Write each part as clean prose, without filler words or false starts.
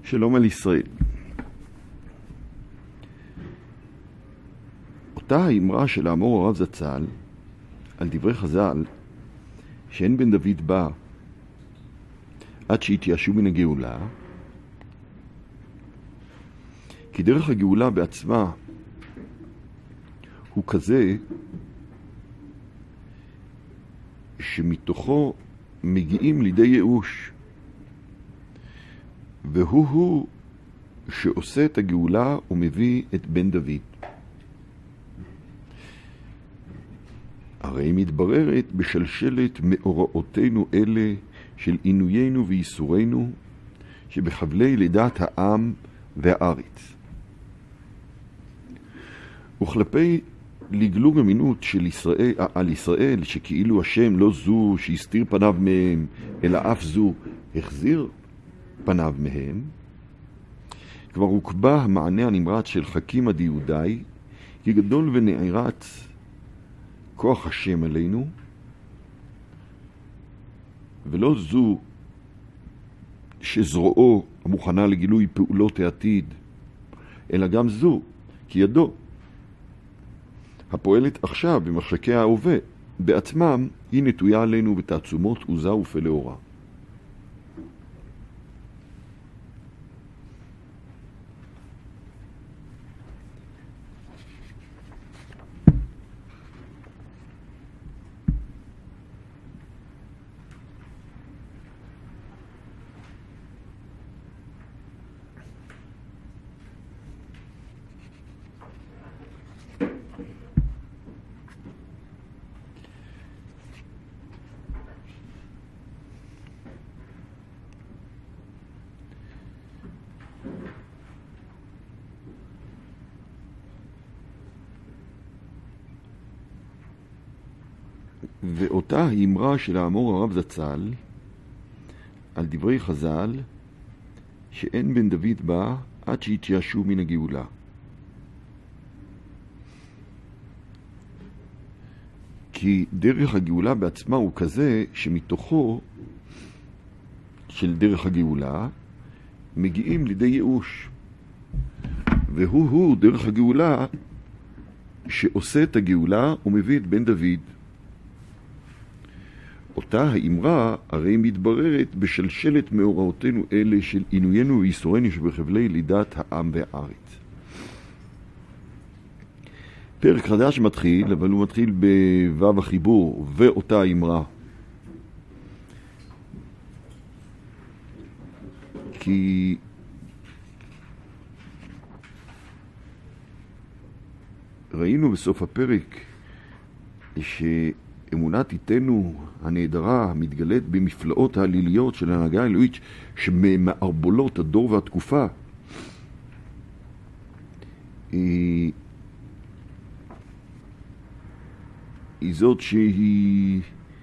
שלום על ישראל. אותה האמרה של האמור הרב זצ"ל על דברי חז"ל שאין בן דוד בא עד שהתייאשו מן הגאולה, כי דרך הגאולה בעצמה הוא כזה שמתוכו מגיעים לידי ייאוש, והוא שעושה את הגאולה ומביא את בן דוד. הרי מתבררת בשלשלת מאורעותינו אלה של עינויינו וייסורנו שבחבלי לידת העם והארץ. וכלפי לגלוג אמינות של ישראל, על ישראל, שכאילו השם לא זו שהסתיר פניו מהם, אלא אף זו החזיר פניו מהם, כבר הוקבע המענה הנמרץ של חכים עדי יהודאי, כי גדול ונערץ כוח השם עלינו, ולא זו שזרועו המוכנה לגילוי פעולות העתיד, אלא גם זו, כי ידו הפועלת עכשיו במחשקי ההווה, בעצמם היא נטויה עלינו בתעצומות עוזה ופלא אורה. ואותה האמרה של האמור הרב זצ"ל על דברי חז"ל שאין בן דוד בא עד שהתייאשו מן הגאולה. כי דרך הגאולה בעצמה הוא כזה שמתוכו של דרך הגאולה מגיעים לידי ייאוש, והוא דרך הגאולה שעושה את הגאולה ומביא את בן דוד. אותה האמרה הרי מתבררת בשלשלת מאורעותינו אלה של עינויינו וייסורנו שבחבלי לידת העם והארץ. פרק חדש מתחיל, אבל הוא מתחיל בו"ב החיבור ואותה האמרה. כי ראינו בסוף הפרק אמונת איתנו הנהדרה מתגלית במפלאות העליליות של ההנהגה האלוהית שמערבולות הדור והתקופה. היא זאת שהיא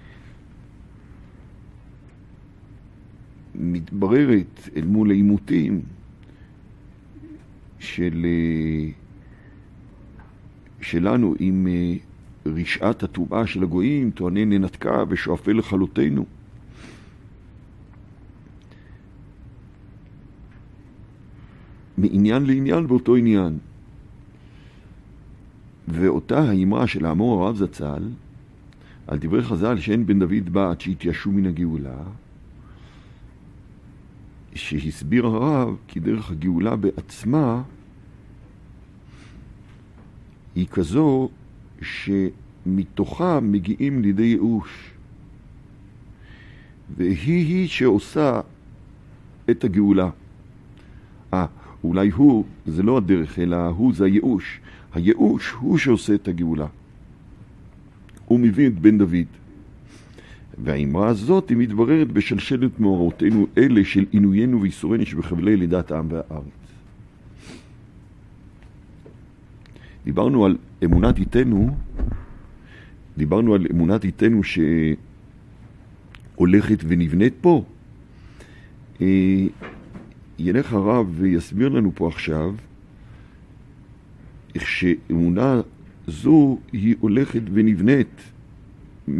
מתבררת אל מול העימותים שלנו עם רשעת הטומאה של הגויים, טועני ננתקה ושואפי לכלותנו. מעניין לעניין באותו עניין. ואותה האמרה של האמור הרב זצ"ל על דברי חז"ל שאין בן דוד בא עד שהתייאשו מן הגאולה, שהסביר הרב כי דרך הגאולה בעצמה היא כזו שמתוכה מגיעים לידי ייאוש, והיא שעושה את הגאולה. אולי הוא זה לא הדרך, אלא הוא זה הייאוש. הייאוש הוא שעושה את הגאולה, הוא מביא את בן דוד. והאמרה הזאת היא מתבררת בשלשלת מאורעותינו אלה של עינויינו וייסורנו שבחבלי לידת העם והארץ. דיברנו על אמונת איתנו, שהולכת ונבנית פה. ילך הרב ויסביר לנו פה עכשיו איך שאמונה זו היא הולכת ונבנית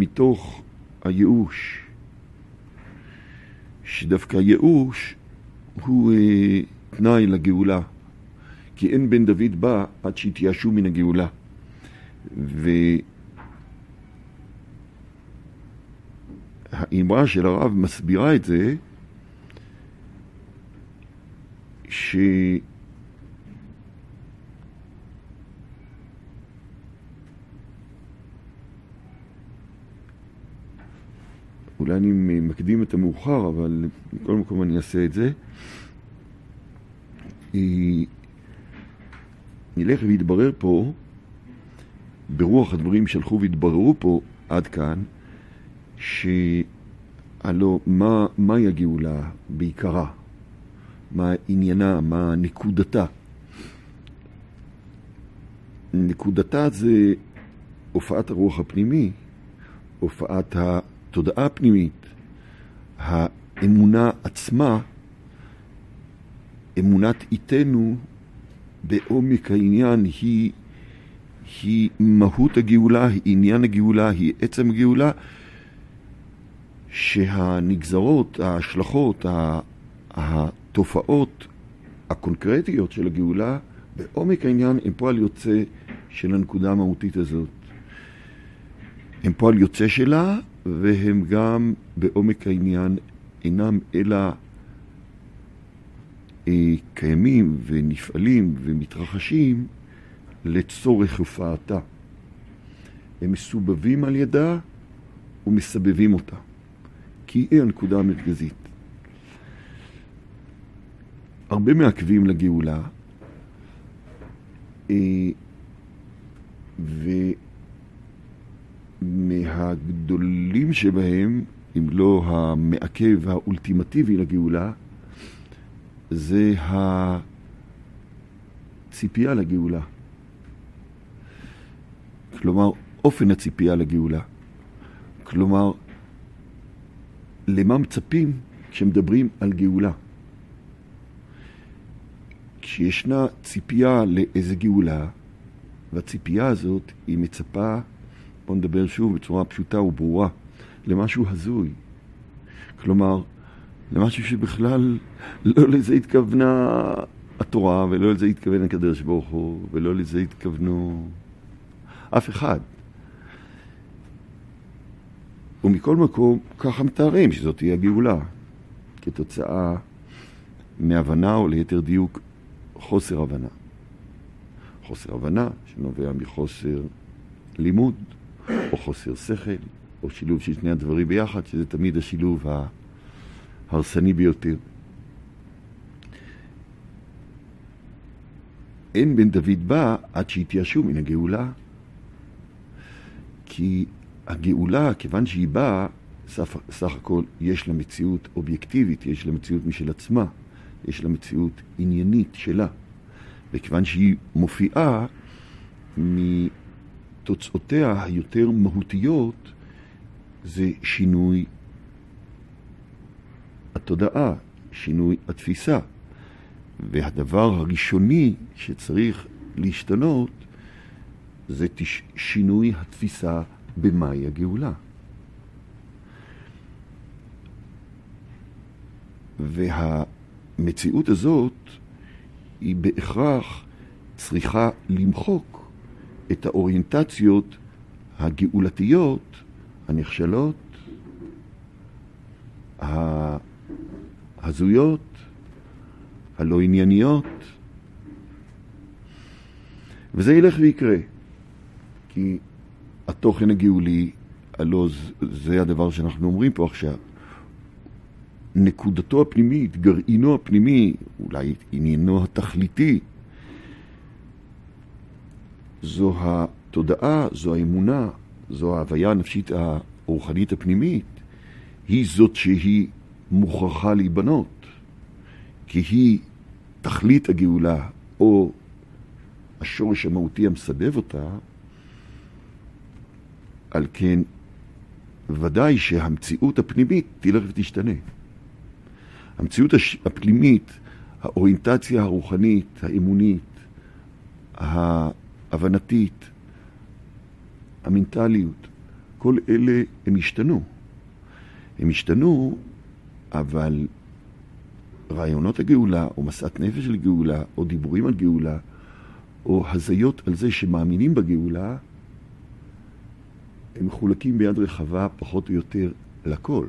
מתוך הייאוש, שדווקא הייאוש הוא תנאי לגאולה, כי אין בן דוד בא עד שהתייאשו מן הגאולה. והאמרה של הרב מסבירה את זה, אולי אני מקדים את המאוחר, אבל בכל מקום אני אעשה את זה. נלך ויתברר פה, ברוח הדברים שהלכו והתבררו פה עד כאן, שהלא, מהי הגאולה בעיקרה? מה עניינה? מה נקודתה? נקודתה זה הופעת הרוח הפנימי, הופעת התודעה הפנימית, האמונה עצמה, אמונת איתנו בעומק העניין היא מהות הגאולה, היא עניין הגאולה, היא עצם הגאולה, שהנגזרות, ההשלכות, התופעות הקונקרטיות של הגאולה, בעומק העניין הם פועל יוצא של הנקודה המהותית הזאת. הם פועל יוצא שלה, והם גם בעומק העניין אינם אלא קיימים ונפעלים ומתרחשים לצורך הופעתה. הם מסובבים על ידה ומסבבים אותה, כי היא הנקודה המרכזית. הרבה מעכבים לגאולה, ומהגדולים שבהם, אם לא המעכב האולטימטיבי לגאולה, זה הציפייה לגאולה. כלומר, אופן הציפייה לגאולה. כלומר, למה מצפים כשמדברים על גאולה? כשישנה ציפייה לאיזה גאולה, והציפייה הזאת היא מצפה, בוא נדבר שוב בצורה פשוטה וברורה, למשהו הזוי. כלומר, למשהו שבכלל לא לזה התכוונה התורה, ולא לזה התכוון הקדוש ברוך הוא, ולא לזה התכוונו אף אחד. ומכל מקום, ככה מתארים שזאת תהיה הגאולה, כתוצאה מהבנה, או ליתר דיוק, חוסר הבנה. חוסר הבנה שנובע מחוסר לימוד, או חוסר שכל, או שילוב של שני הדברים ביחד, שזה תמיד השילוב ההרסני ביותר. אין בן דוד בא עד שהתייאשו מן הגאולה, כי הגאולה, כיוון שהיא באה, סך הכל יש לה מציאות אובייקטיבית, יש לה מציאות משל עצמה, יש לה מציאות עניינית שלה. וכיוון שהיא מופיעה מתוצאותיה היותר מהותיות, זה שינוי התודעה, שינוי התפיסה. והדבר הראשוני שצריך להשתנות זה שינוי התפיסה במהי הגאולה. והמציאות הזאת היא בהכרח צריכה למחוק את האוריינטציות הגאולתיות, הנכשלות, ההזויות, הלא ענייניות. וזה ילך ויקרה, כי התוכן הגאולי, הלא זה הדבר שאנחנו אומרים פה עכשיו, נקודתו הפנימית, גרעינו הפנימי, אולי עניינו התכליתי, זו התודעה, זו האמונה, זו ההוויה הנפשית הרוחנית הפנימית, היא זאת שהיא מוכרחה להיבנות, כי היא תכלית הגאולה, או השורש המהותי המסבב אותה. על כן, ודאי שהמציאות הפנימית תלך ותשתנה. המציאות הפנימית, האוריינטציה הרוחנית, האמונית, ההבנתית, המנטליות, כל אלה הם השתנו. הם השתנו, אבל רעיונות הגאולה, או מסעת נפש של גאולה, או דיבורים על גאולה, או הזיות על זה שמאמינים בגאולה, הם מחולקים ביד רחבה פחות או יותר לכל.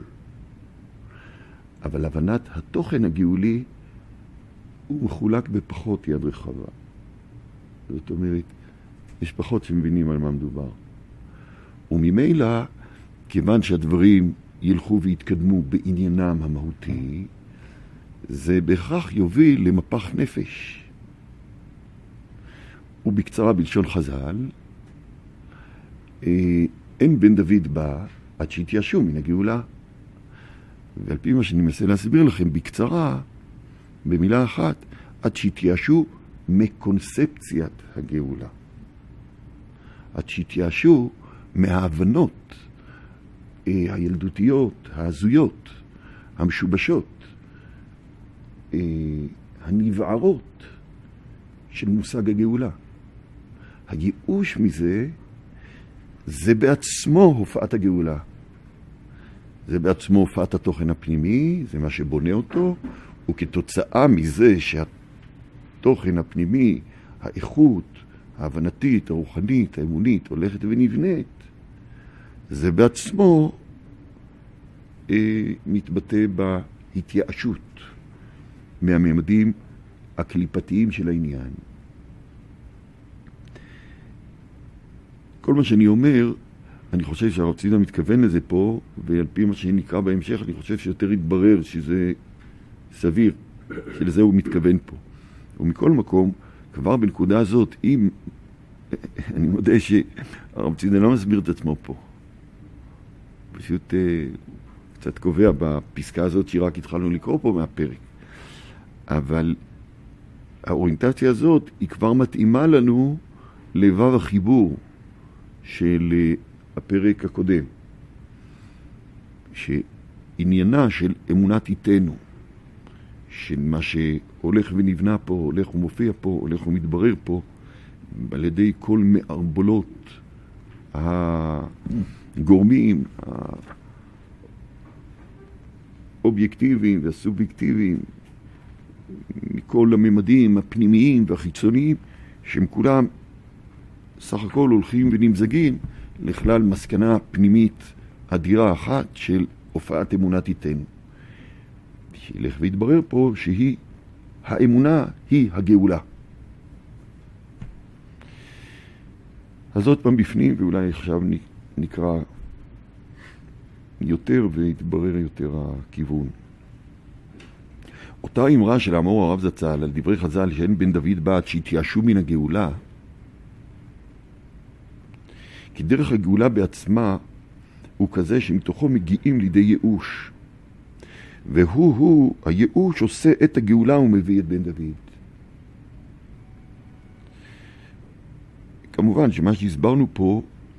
אבל הבנת התוכן הגאולי הוא מחולק בפחות יד רחבה. זאת אומרת, יש פחות שמבינים על מה מדובר. וממילא, כיוון שהדברים ילכו ויתקדמו בעניינם המהותי, זה בהכרח יוביל למפח נפש. ובקצרה בלשון חז"ל, אין בן דוד בא עד שהתייאשו מן הגאולה. ועל פי מה שאני מנסה להסביר לכם בקצרה, במילה אחת, עד שהתייאשו מקונספציית הגאולה. עד שהתייאשו מההבנות הילדותיות, ההזויות, המשובשות, הנבערות של מושג הגאולה. הייאוש מזה, זה בעצמו הופעת הגאולה. זה בעצמו הופעת התוכן הפנימי, זה מה שבונה אותו, וכתוצאה מזה שהתוכן הפנימי, האיכות, ההבנתית, הרוחנית, האמונית, הולכת ונבנית, זה בעצמו מתבטא בהתייאשות מהממדים הקליפתיים של העניין. כל מה שאני אומר, אני חושב שהרב צידה מתכוון לזה פה, ועל פי מה שנקרא בהמשך, אני חושב שיותר יתברר שזה סביר, שלזה הוא מתכוון פה. ומכל מקום, כבר בנקודה הזאת, אם אני מודה שהרב צידה לא מסביר את עצמו פה, פשוט קצת קובע בפסקה הזאת שרק התחלנו לקרוא פה מהפרק. אבל האוריינטציה הזאת היא כבר מתאימה לנו לבב החיבור של הפרק הקודם, שעניינה של אמונת איתנו, של מה שהולך ונבנה פה, הולך ומופיע פה, הולך ומתברר פה, על ידי כל מערבולות הגורמים, האובייקטיביים והסובייקטיביים, מכל הממדים הפנימיים והחיצוניים, שהם כולם סך הכל הולכים ונמזגים לכלל מסקנה פנימית אדירה אחת של הופעת אמונת איתנו. שילך והתברר פה שהיא, האמונה היא הגאולה. אז עוד פעם בפנים, ואולי עכשיו נקרא יותר והתברר יותר הכיוון. אותה אמרה של האמור הרב זצ"ל על דברי חז"ל שאין בן דוד בת שהתייאשו מן הגאולה, כי דרך הגאולה בעצמה הוא כזה שמתוכו מגיעים לידי ייאוש. והוא, הייאוש עושה את הגאולה ומביא את בן דוד. כמובן שמה שהסברנו פה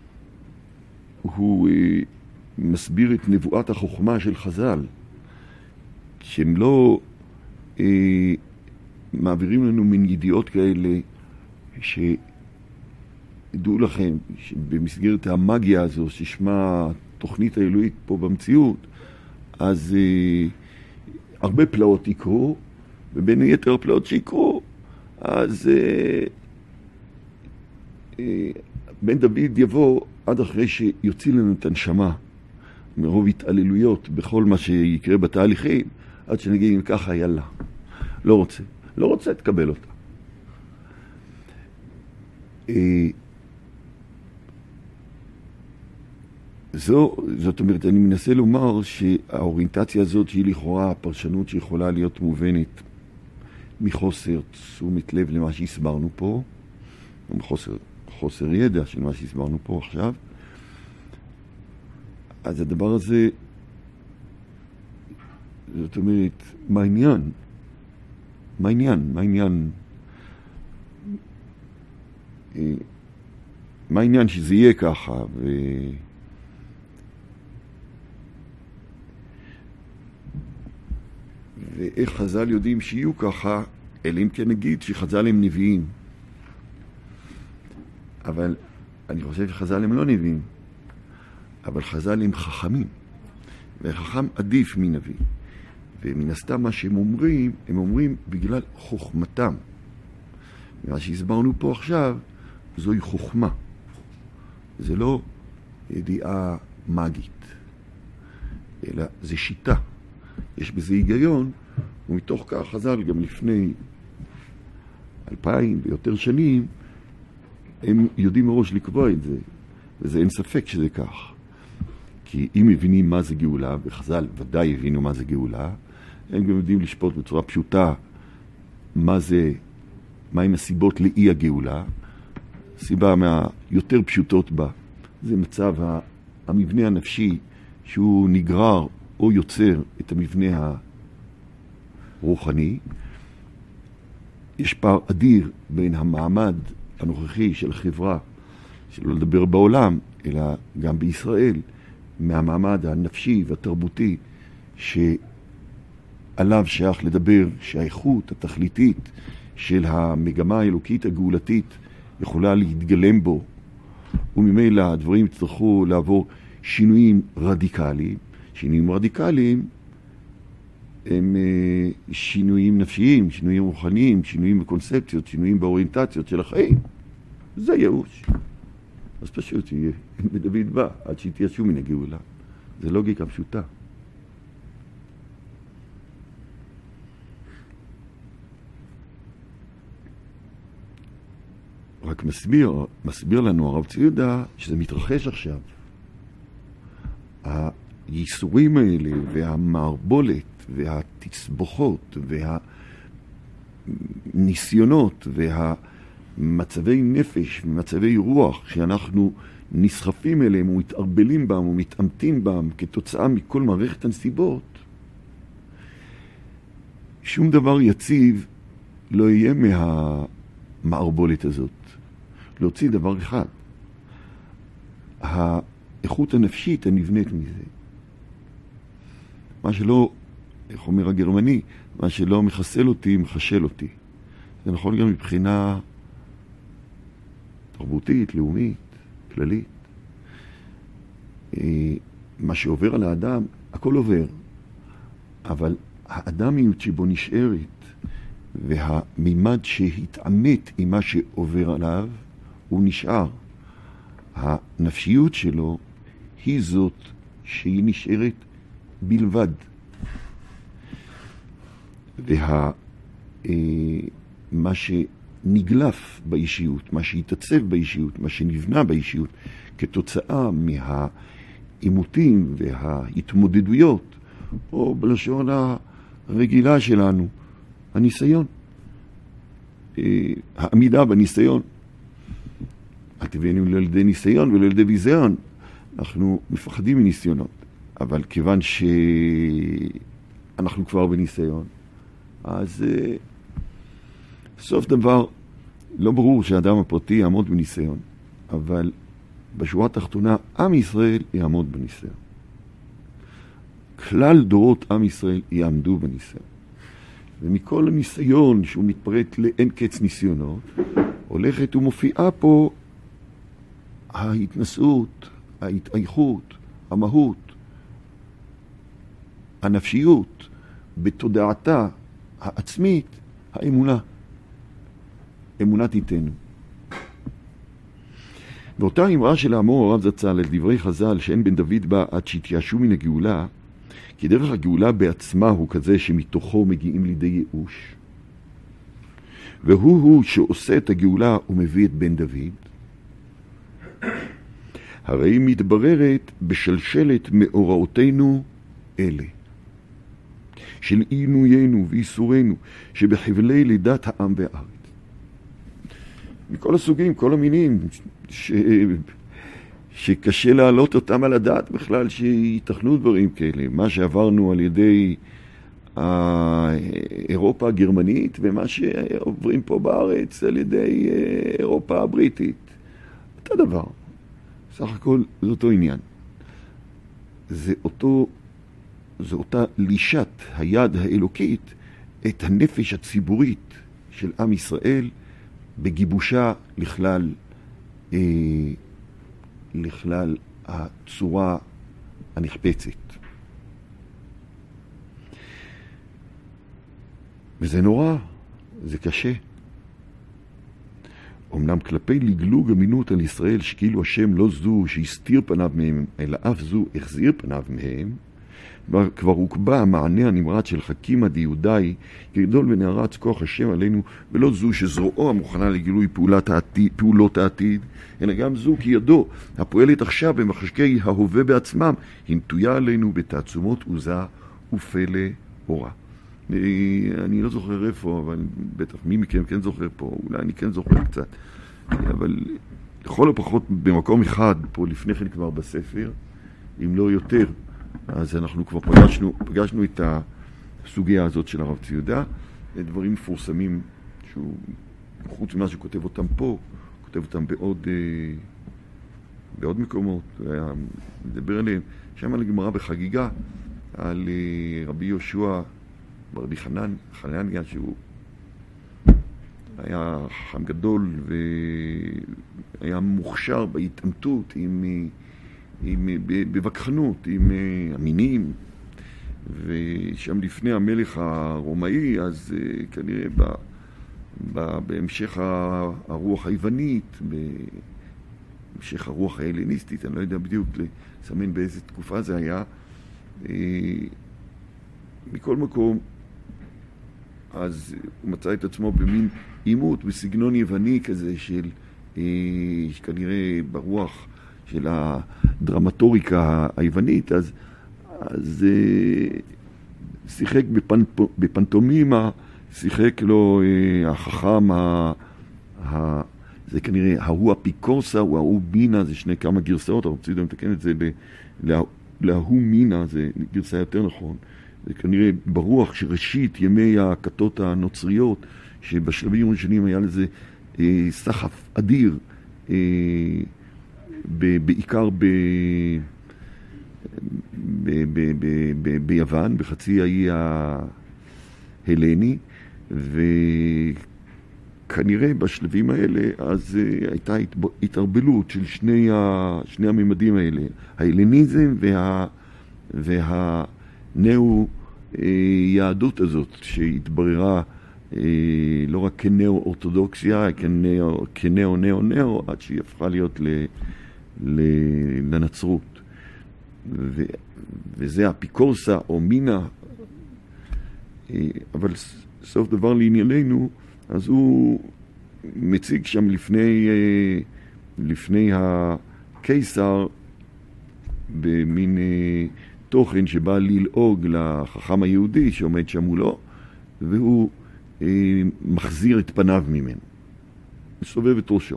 הוא מסביר את נבואת החוכמה של חז"ל, שהם לא מעבירים לנו מן ידיעות כאלה דעו לכם, במסגרת המאגיה הזו ששמה תוכנית האלוהית פה במציאות, אז הרבה פלאות יקרו, ובין היתר הפלאות שיקרו, אז בן דוד יבוא עד אחרי שיוציא לנו את הנשמה מרוב התעללויות בכל מה שיקרה בתהליכים, עד שנגיד ככה, יאללה, לא רוצה, תקבל אותה. זאת אומרת, אני מנסה לומר שהאוריינטציה הזאת שהיא לכאורה הפרשנות שיכולה להיות מובנת מחוסר תשומת לב למה שהסברנו פה, חוסר ידע של מה שהסברנו פה עכשיו, אז הדבר הזה, זאת אומרת, מה העניין שזה יהיה ככה, ואיך חז"ל יודעים שיהיו ככה, אלא אם כן נגיד שחז"ל הם נביאים. אבל אני חושב שחז"ל הם לא נביאים, אבל חז"ל הם חכמים, וחכם עדיף מנביא. ומן הסתם מה שהם אומרים, הם אומרים בגלל חוכמתם. מה שהסברנו פה עכשיו, זוהי חוכמה. זה לא ידיעה מגית, אלא זה שיטה. יש בזה היגיון, ומתוך כך חז"ל גם לפני 2000 ויותר שנים, הם יודעים מראש לקבוע את זה, וזה אין ספק שזה כך. כי אם מבינים מה זה גאולה, וחז"ל ודאי הבינו מה זה גאולה, הם גם יודעים לשפוט בצורה פשוטה מהם הסיבות לאי הגאולה. סיבה מהיותר פשוטות בה, זה מצב המבנה הנפשי שהוא נגרר או יוצר את המבנה הרוחני. יש פער אדיר בין המעמד הנוכחי של החברה, שלא לדבר בעולם, אלא גם בישראל, מהמעמד הנפשי והתרבותי שעליו שייך לדבר, שהאיכות התכליתית של המגמה האלוקית הגאולתית יכולה להתגלם בו, וממילא הדברים יצטרכו לעבור שינויים רדיקליים. שינויים רדיקליים הם שינויים נפשיים, שינויים רוחניים, שינויים בקונספציות, שינויים באוריינטציות של החיים. זה ייאוש. אז פשוט יהיה בדוד בא עד שיתייאשו מן הגאולה. זה לוגיקה פשוטה. רק מסביר לנו הרב צבי יהודה שזה מתרחש עכשיו. הייסורים האלה והמערבולת והתסבוכות והניסיונות והמצבי נפש ומצבי רוח שאנחנו נסחפים אליהם ומתערבלים בהם ומתעמתים בהם כתוצאה מכל מערכת הנסיבות, שום דבר יציב לא יהיה מהמערבולת הזאת. להוציא דבר אחד, האיכות הנפשית הנבנית מזה. מה שלא, איך אומר הגרמני, מה שלא מחסל אותי, מחשל אותי. זה נכון גם מבחינה תרבותית, לאומית, כללית. מה שעובר על האדם, הכל עובר. אבל האדמיות שבו נשארת, והמימד שהתעמת עם מה שעובר עליו, הוא נשאר. הנפשיות שלו היא זאת שהיא נשארת בלבד. מה שנגלף באישיות, מה שהתעצב באישיות, מה שנבנה באישיות, כתוצאה מהעימותים וההתמודדויות, או בלשון הרגילה שלנו, הניסיון. העמידה בניסיון. אל תביאנו לילדי ניסיון ולילדי ביזיון. אנחנו מפחדים מניסיונות. אבל כיוון שאנחנו כבר בניסיון, אז סוף דבר, לא ברור שהאדם הפרטי יעמוד בניסיון, אבל בשורה התחתונה, עם ישראל יעמוד בניסיון. כלל דורות עם ישראל יעמדו בניסיון. ומכל הניסיון שהוא מתפרט לאין קץ ניסיונות, הולכת ומופיעה פה ההתנסות, ההתאייכות, המהות, הנפשיות, בתודעתה העצמית, האמונה. אמונה תיתנו. ואותה אמרה של האמור הרב זצ"ל על דברי חז"ל שאין בן דוד בא עד שיתייאשו מן הגאולה, כי דרך הגאולה בעצמה הוא כזה שמתוכו מגיעים לידי ייאוש. והוא שעושה את הגאולה ומביא את בן דוד, הרי היא מתבררת בשלשלת מאורעותינו אלה, של עינוינו ואיסורנו שבחבלי לידת העם והארץ. מכל הסוגים, כל המינים שקשה להעלות אותם על הדעת בכלל שיתכנו דברים כאלה. מה שעברנו על ידי אירופה הגרמנית ומה שעוברים פה בארץ על ידי אירופה הבריטית. אותו דבר. סך הכל זה אותו עניין. זה אותה לישת היד האלוקית את הנפש הציבורית של עם ישראל בגיבושה לכלל הצורה הנחפצת. וזה נורא, זה קשה. אמנם כלפי לגלוג אמינות על ישראל שכאילו השם לא זו שהסתיר פניו מהם, אלא אף זו החזיר פניו מהם, כבר הוקבע המענה הנמרץ של חכימא דיהודאי, גדול ונערץ כוח השם עלינו, ולא זו שזרועו המוכנה לגילוי פעולות העתיד, אלא גם זו כי ידו הפועלת עכשיו במחשקי ההווה בעצמם, היא נטויה עלינו בתעצומות עוזה ופלא אורה. אני לא זוכר איפה, אבל בטח מי מכם כן זוכר פה, אולי אני כן זוכר קצת, אבל לכל הפחות במקום אחד, פה לפני כן כבר בספר, אם לא יותר, אז אנחנו כבר פגשנו את הסוגיה הזאת של הרב צבי יהודה, דברים מפורסמים שהוא, חוץ ממה שכותב אותם פה, כותב אותם בעוד מקומות, מדבר עליהם, שם על הגמרא בחגיגה, על רבי יהושע ברבי חנניה, שהוא היה חכם גדול והיה מוכשר בהתעמתות בווכחנות, עם המינים, ושם לפני המלך הרומאי, אז כנראה בהמשך הרוח היוונית, בהמשך הרוח ההלניסטית, אני לא יודע בדיוק לסמן באיזה תקופה זה היה, מכל מקום, אז הוא מצא את עצמו במין עימות, בסגנון יווני כזה של, כנראה ברוח של הדרמטוריקה היוונית, אז שיחק בפנטומימה, שיחק לו החכם, זה כנראה, ההוא אפיקורסה, הוא ההוא מינה, זה שני כמה גרסאות, אנחנו רוצים לתקן את זה להוא מינה, זה גרסה יותר נכון, זה כנראה ברוח שראשית ימי הכתות הנוצריות, שבשלבים הראשונים היה לזה סחף אדיר, בעיקר ביוון, בחצי האי ההלני, וכנראה בשלבים האלה אז הייתה התערבלות של שני הממדים האלה, ההלניזם והנאו יהדות הזאת שהתבררה לא רק כנאו-אורתודוקסיה, כנאו-נאו-נאו, עד שהיא הפכה להיות לנצרות. וזה אפיקורסה או מינה, אבל סוף דבר לענייננו, אז הוא מציג שם לפני הקיסר במין תוכן שבא ללעוג לחכם היהודי שעומד שם מולו, והוא מחזיר את פניו ממנו, מסובב את ראשו.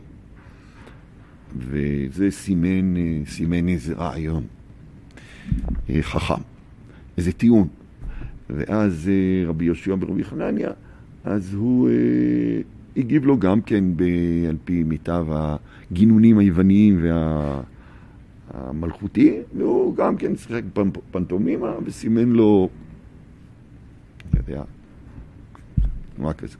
וזה סימן איזה רעיון חכם, איזה טיעון. ואז רבי יהושע ברבי חנניה, אז הוא הגיב לו גם כן על פי מיטב הגינונים היווניים והמלכותיים, והוא גם כן שחק פנטומימה וסימן לו, לא יודע, תנועה כזאת.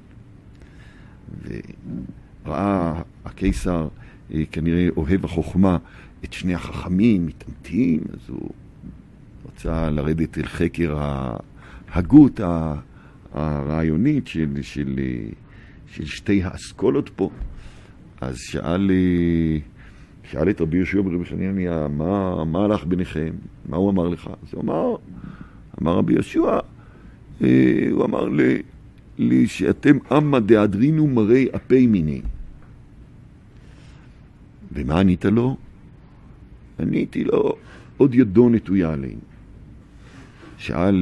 וראה הקיסר כנראה אוהב החוכמה את שני החכמים מתעמתים, אז הוא רצה לרדת אל חקר ההגות הרעיונית של שתי האסכולות פה. אז שאל את רבי יהושע ברבי חנניה, מה הלך ביניכם? מה הוא אמר לך? אז הוא אמר רבי יהושע, הוא אמר לי שאתם אמה דאדרינו מראי אפי מיני. ומה ענית לו? עניתי לו, עוד ידו נטויה עלינו. שאל,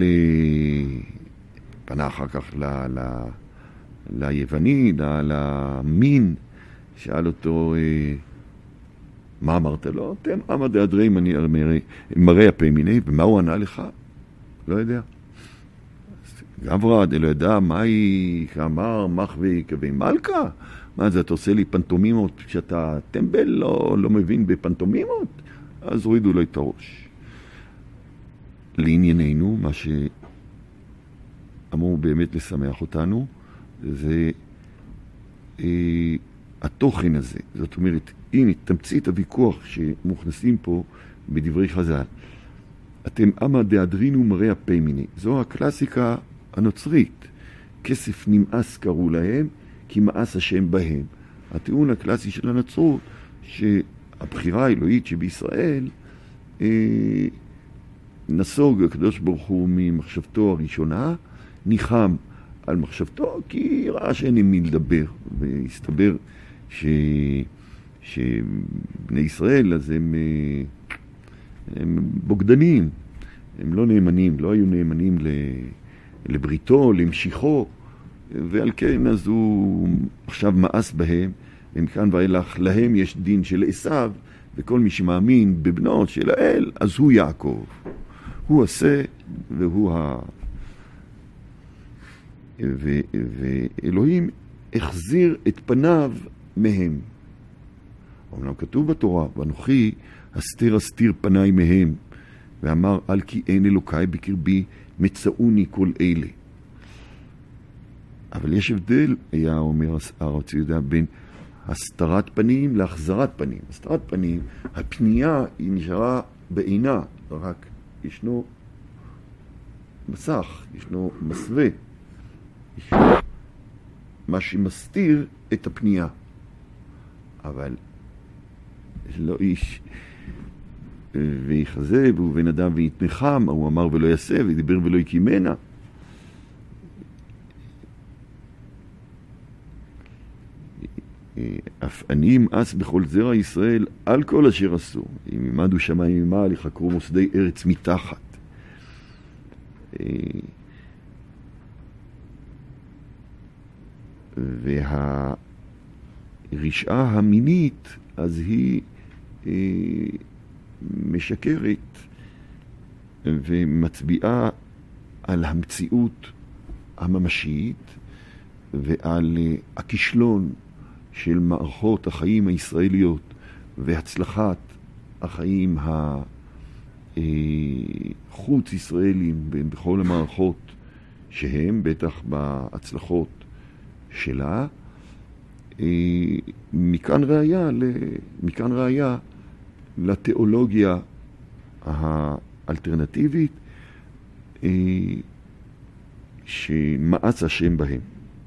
פנה אחר כך ליווני, למין, שאל אותו, מה אמרת לו? אתם אמה דאדרי מראי אפי מיני, ומה הוא ענה לך? לא יודע. גברד, לא יודע, מה היא כאמר, מחווי כבי מלכה? מה זה, אתה עושה לי פנטומימות כשאתה טמבל, לא מבין בפנטומימות? אז הורידו לו את הראש. לענייננו, מה שאמור באמת לשמח אותנו, זה התוכן הזה. זאת אומרת, הנה, תמצית הוויכוח שמוכנסים פה בדברי חז"ל. אתם אמה דאדרינו מראי אפי מיני. זו הקלאסיקה הנוצרית. כסף נמאס קראו להם, כי מאס השם בהם. הטיעון הקלאסי של הנצרות, שהבחירה האלוהית שבישראל, נסוג הקדוש ברוך הוא ממחשבתו הראשונה, ניחם על מחשבתו, כי ראה שאין עם מי לדבר, והסתבר שבני ישראל, אז הם בוגדנים, הם לא נאמנים, לא היו נאמנים לבריתו, למשיכו, ועל כן אז הוא עכשיו מאס בהם, ומכאן ואילך להם יש דין של עשיו, וכל מי שמאמין בבנו של האל, אז הוא יעקב. הוא עשה והוא ואלוהים החזיר את פניו מהם. אומנם כתוב בתורה, ואנוכי אסתיר פניי מהם, ואמר אל כי אין אלוקי בקרבי מצאוני כל אלה. אבל יש הבדל, היה אומר הרב יהודה, בין הסתרת פנים להחזרת פנים. הסתרת פנים, הפנייה היא נשארה בעינה, רק ישנו מסך, ישנו מסווה, ישנו מה שמסתיר את הפנייה. אבל לא איש ויחזה, והוא בן אדם ויתנחם, הוא אמר ולא יעשה, ודיבר ולא יקימנה. אף אני אמאס בכל זרע ישראל על כל אשר עשו. אם ימדו שמיים ממעל, יחקרו מוסדי ארץ מתחת. והרשעה המינית, אז היא משקרת ומצביעה על המציאות הממשית ועל הכישלון של מערכות החיים הישראליות והצלחת החיים החוץ ישראלים בכל המערכות שהם בטח בהצלחות שלה. מכאן ראיה לתיאולוגיה האלטרנטיבית שמאס השם בהם.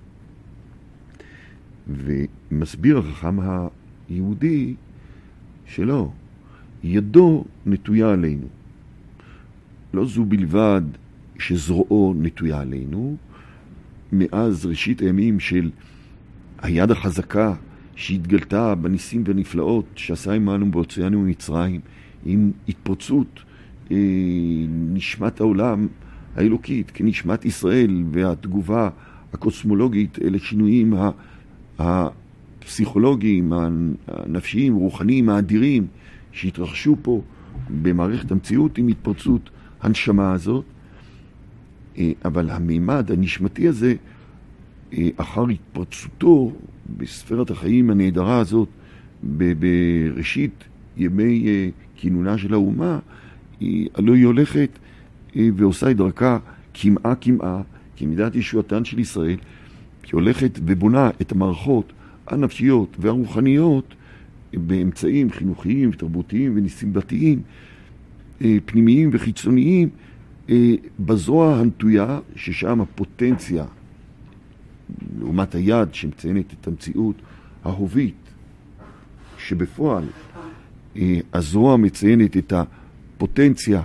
ומסביר החכם היהודי שלא, ידו נטויה עלינו. לא זו בלבד שזרועו נטויה עלינו, מאז ראשית הימים של היד החזקה שהתגלתה בניסים והנפלאות שעשה עמנו בהוצאנו ממצרים, עם התפוצות נשמת העולם האלוקית כנשמת ישראל, והתגובה הקוסמולוגית אלה שינויים הפסיכולוגיים, הנפשיים, רוחניים, האדירים שהתרחשו פה במערכת המציאות עם התפרצות הנשמה הזאת. אבל המימד הנשמתי הזה, אחר התפרצותו בספרת החיים הנהדרה הזאת בראשית ימי כינונה של האומה, הלוא היא הולכת ועושה את דרכה כמעה כמידת ישועתן של ישראל. היא הולכת ובונה את המערכות הנפשיות והרוחניות באמצעים חינוכיים ותרבותיים וניסיבתיים, פנימיים וחיצוניים, בזרוע הנטויה, ששם הפוטנציה, לעומת היד שמציינת את המציאות ההובית, שבפועל הזרוע מציינת את הפוטנציה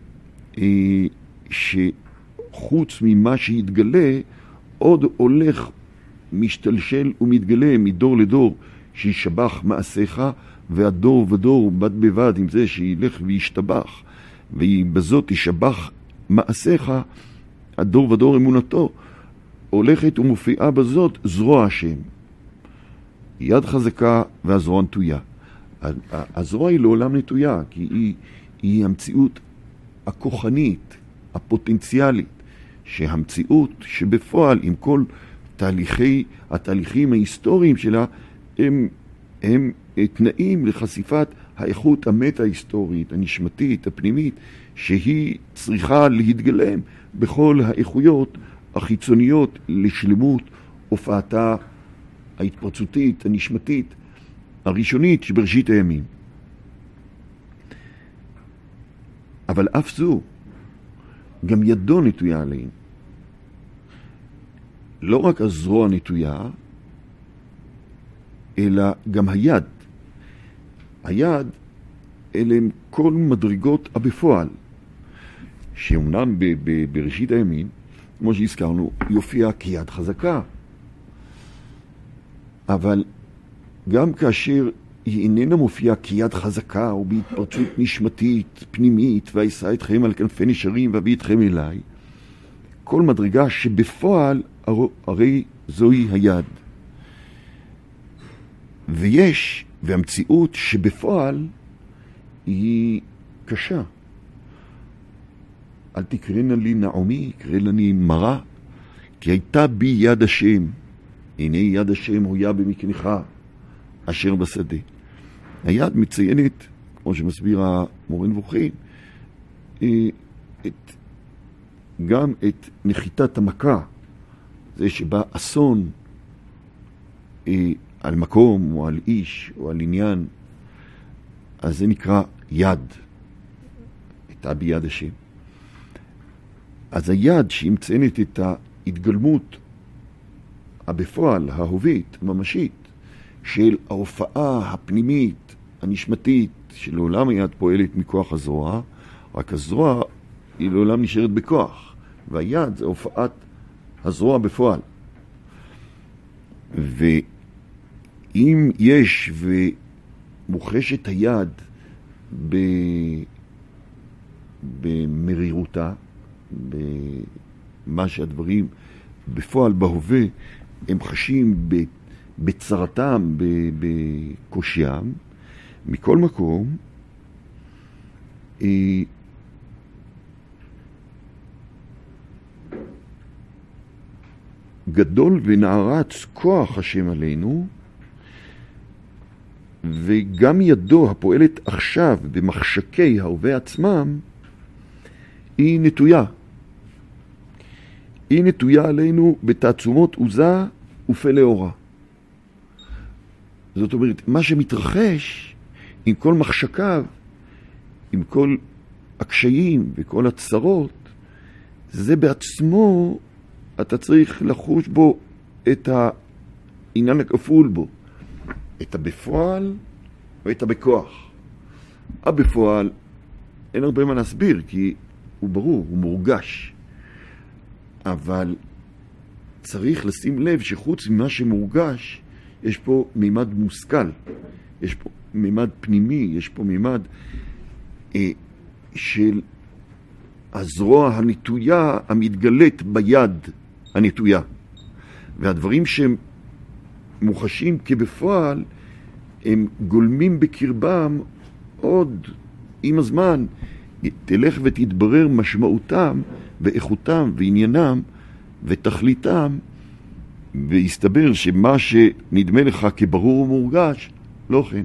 שחוץ ממה שהתגלה, עוד הולך, משתלשל ומתגלה מדור לדור, שישבח מעשיך, והדור ודור בד בבד עם זה שילך וישתבח, ובזאת ישבח מעשיך, הדור ודור אמונתו, הולכת ומופיעה בזאת זרוע השם. יד חזקה והזרוע נטויה. הזרוע היא לעולם נטויה, כי היא המציאות הכוחנית, הפוטנציאלית, שהמציאות שבפועל עם כל התהליכים ההיסטוריים שלה הם תנאים לחשיפת האיכות המטה-היסטורית, הנשמתית, הפנימית, שהיא צריכה להתגלם בכל האיכויות החיצוניות לשלמות הופעתה ההתפרצותית, הנשמתית, הראשונית שבראשית הימים. אבל אף זו, גם ידו נטויה עליהם. לא רק הזרוע נטויה, אלא גם היד. היד אלה הם כל מדרגות הבפועל, שאומנם בראשית הימין, כמו שהזכרנו, יופיע כיד חזקה. אבל גם כאשר היא איננה מופיעה כיד חזקה או בהתפרצות נשמתית, פנימית, ואשא אתכם על כנפי נשרים ואביא אתכם אליי, כל מדרגה שבפועל הרי זוהי היד. והמציאות שבפועל היא קשה. אל תקראנה לי נעמי, קרא לי מרה, כי הייתה בי יד השם. הנה יד השם הויה במקנך, אשר בשדה. היד מציינת, כמו שמסביר המורה נבוכים, גם את נחיתת המכה, זה שבא אסון על מקום או על איש או על עניין, אז זה נקרא יד. הייתה בי יד השם. אז היד שהיא מציינת את ההתגלמות הבפועל, ההובית, הממשית, של ההופעה הפנימית, הנשמתית, שלעולם היד פועלת מכוח הזרוע, רק הזרוע היא לעולם נשארת בכוח, והיד זה הופעת הזרוע בפועל. ואם יש ומוחשת היד במרירותה, במה שהדברים בפועל בהווה הם חשים בצרתם, בקושיים, מכל מקום גדול ונערץ כוח השם עלינו, וגם ידו הפועלת עכשיו במחשקי ההווה עצמם היא נטויה. היא נטויה עלינו בתעצומות עוזה ופלא אורה. זאת אומרת, מה שמתרחש עם כל מחשקיו, עם כל הקשיים וכל הצרות, זה בעצמו, אתה צריך לחוש בו את העניין הכפול בו, את הבפועל ואת הבכוח. הבפועל אין הרבה מה להסביר, כי הוא ברור, הוא מורגש. אבל צריך לשים לב שחוץ ממה שמורגש, יש פה מימד מושכל, יש פה מימד פנימי, יש פה מימד של הזרוע הנטויה המתגלית ביד הנטויה. והדברים שהם מוחשים כבפועל, הם גולמים בקרבם עוד עם הזמן. תלך ותתברר משמעותם ואיכותם ועניינם ותכליתם, ויסתבר שמה שנדמה לך כברור ומורגש, לא כן.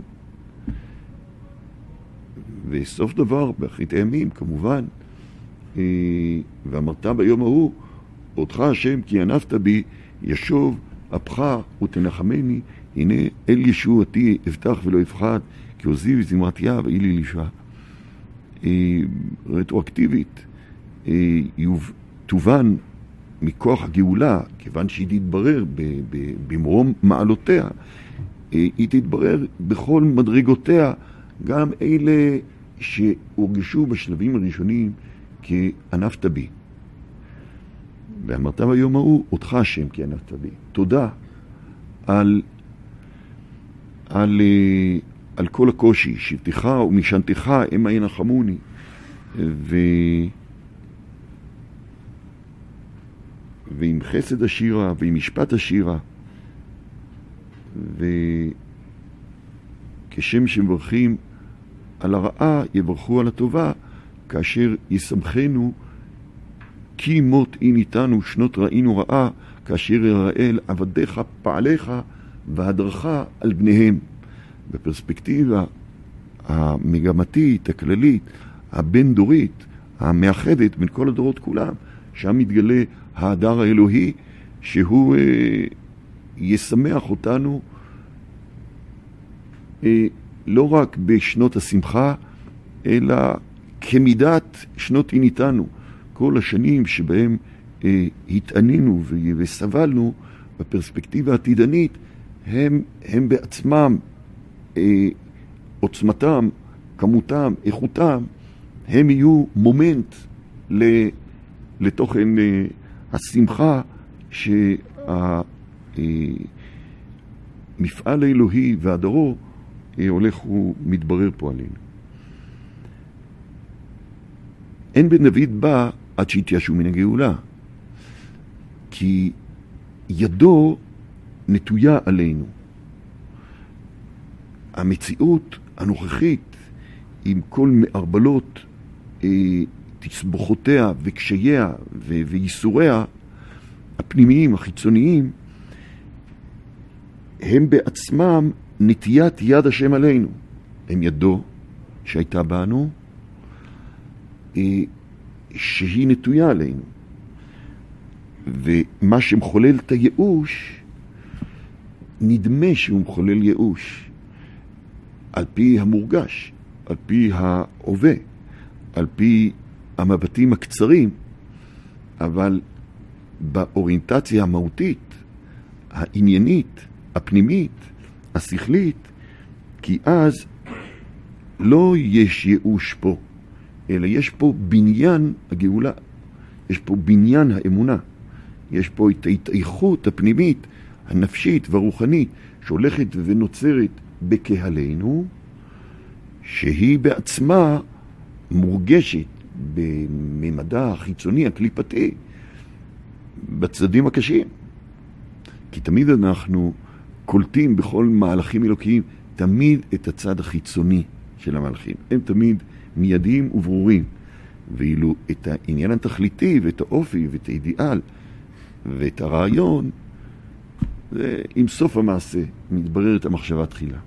וסוף דבר, באחרית הימים, כמובן, ואמרת ביום ההוא, אותך השם כי ענפת בי, ישוב אפך ותנחמני, הנה אל ישועתי אבטח ולא אפחד, כי עוזי וזמרתיה ואי לי לישועה. רטרואקטיבית, תובן מכוח הגאולה, כיוון שהיא תתברר במרום מעלותיה, היא תתברר בכל מדרגותיה, גם אלה שהורגשו בשלבים הראשונים כענפת בי. ואמרת ביום ההוא, אותך השם כי ענפת בי. תודה על כל הקושי, שבטך ומשענתך המה ינחמוני. ועם חסד השירה ועם משפט השירה, וכשם שמברכים על הרעה יברכו על הטובה, כאשר ישמחנו כי מות אין איתנו שנות ראינו רעה, כאשר יראל עבדיך פעליך והדרכה על בניהם. בפרספקטיבה המגמתית, הכללית, הבין-דורית, המאחדת בין כל הדורות כולם, שם מתגלה ההדר האלוהי, שהוא ישמח אותנו לא רק בשנות השמחה, אלא כמידת שנות עיניתנו, כל השנים שבהם התענינו וסבלנו בפרספקטיבה העתידנית, הם בעצמם, עוצמתם, כמותם, איכותם, הם יהיו מומנט לתוכן השמחה שהמפעל האלוהי והדרו הולך ומתברר פה עלינו. אין בן דוד בא עד שהתיישו מן הגאולה, כי ידו נטויה עלינו. המציאות הנוכחית עם כל מערבלות תסבוכותיה וקשייה וייסוריה הפנימיים, החיצוניים, הם בעצמם נטיית יד השם עלינו. הם ידו שהייתה בנו, שהיא נטויה עלינו. ומה שמחולל את הייאוש, נדמה שהוא מחולל ייאוש, על פי המורגש, על פי ההווה, על פי המבטים הקצרים, אבל באוריינטציה המהותית, העניינית, הפנימית, השכלית, כי אז לא יש ייאוש פה, אלא יש פה בניין הגאולה, יש פה בניין האמונה, יש פה את ההתאיכות הפנימית, הנפשית והרוחנית, שהולכת ונוצרת בקהלנו, שהיא בעצמה מורגשת בממדה החיצוני, הקליפתי, בצדדים הקשים. כי תמיד אנחנו קולטים בכל מהלכים אלוקיים, תמיד את הצד החיצוני של המהלכים. הם תמיד מיידיים וברורים. ואילו את העניין התכליתי ואת האופי ואת האידיאל ואת הרעיון, זה עם סוף המעשה מתבררת המחשבה תחילה.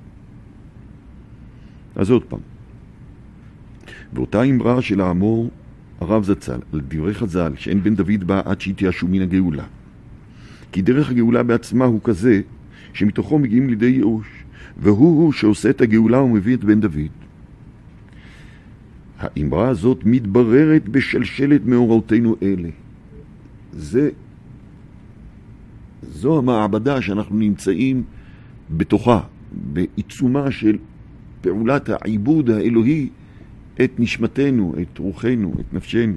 אז עוד פעם, באותה אמרה של האמור הרב זצ"ל, על דברי חז"ל, שאין בן דוד בא עד שהתייאשו מן הגאולה. כי דרך הגאולה בעצמה הוא כזה, שמתוכו מגיעים לידי ייאוש, והוא שעושה את הגאולה ומביא את בן דוד. האמרה הזאת מתבררת בשלשלת מאורעותינו אלה. זו המעבדה שאנחנו נמצאים בתוכה, בעיצומה של פעולת העיבוד האלוהי את נשמתנו, את רוחנו, את נפשנו.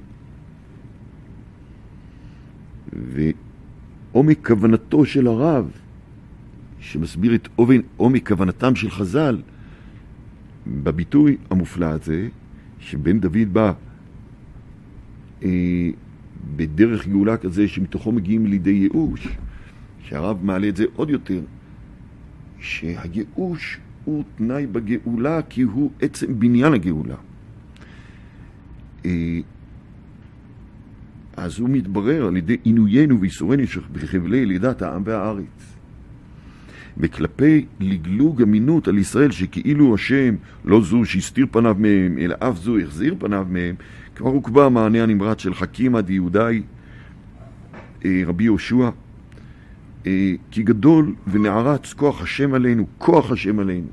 ועומק כוונתו של הרב, שמסביר את עומק כוונתם של חז"ל, בביטוי המופלא הזה, שבן דוד בא בדרך גאולה כזה שמתוכו מגיעים לידי ייאוש, שהרב מעלה את זה עוד יותר, שהייאוש הוא תנאי בגאולה כי הוא עצם בניין הגאולה. אז הוא מתברר על ידי עינוינו וייסורנו בחבלי לידת העם והארץ. וכלפי לגלוג אמינות על ישראל שכאילו השם לא זו שהסתיר פניו מהם, אלא אף זו החזיר פניו מהם, כבר הוקבע מענה הנמרץ של חכימא דיהודאי רבי יהושע, כי גדול ונערץ כוח השם עלינו, כוח השם עלינו,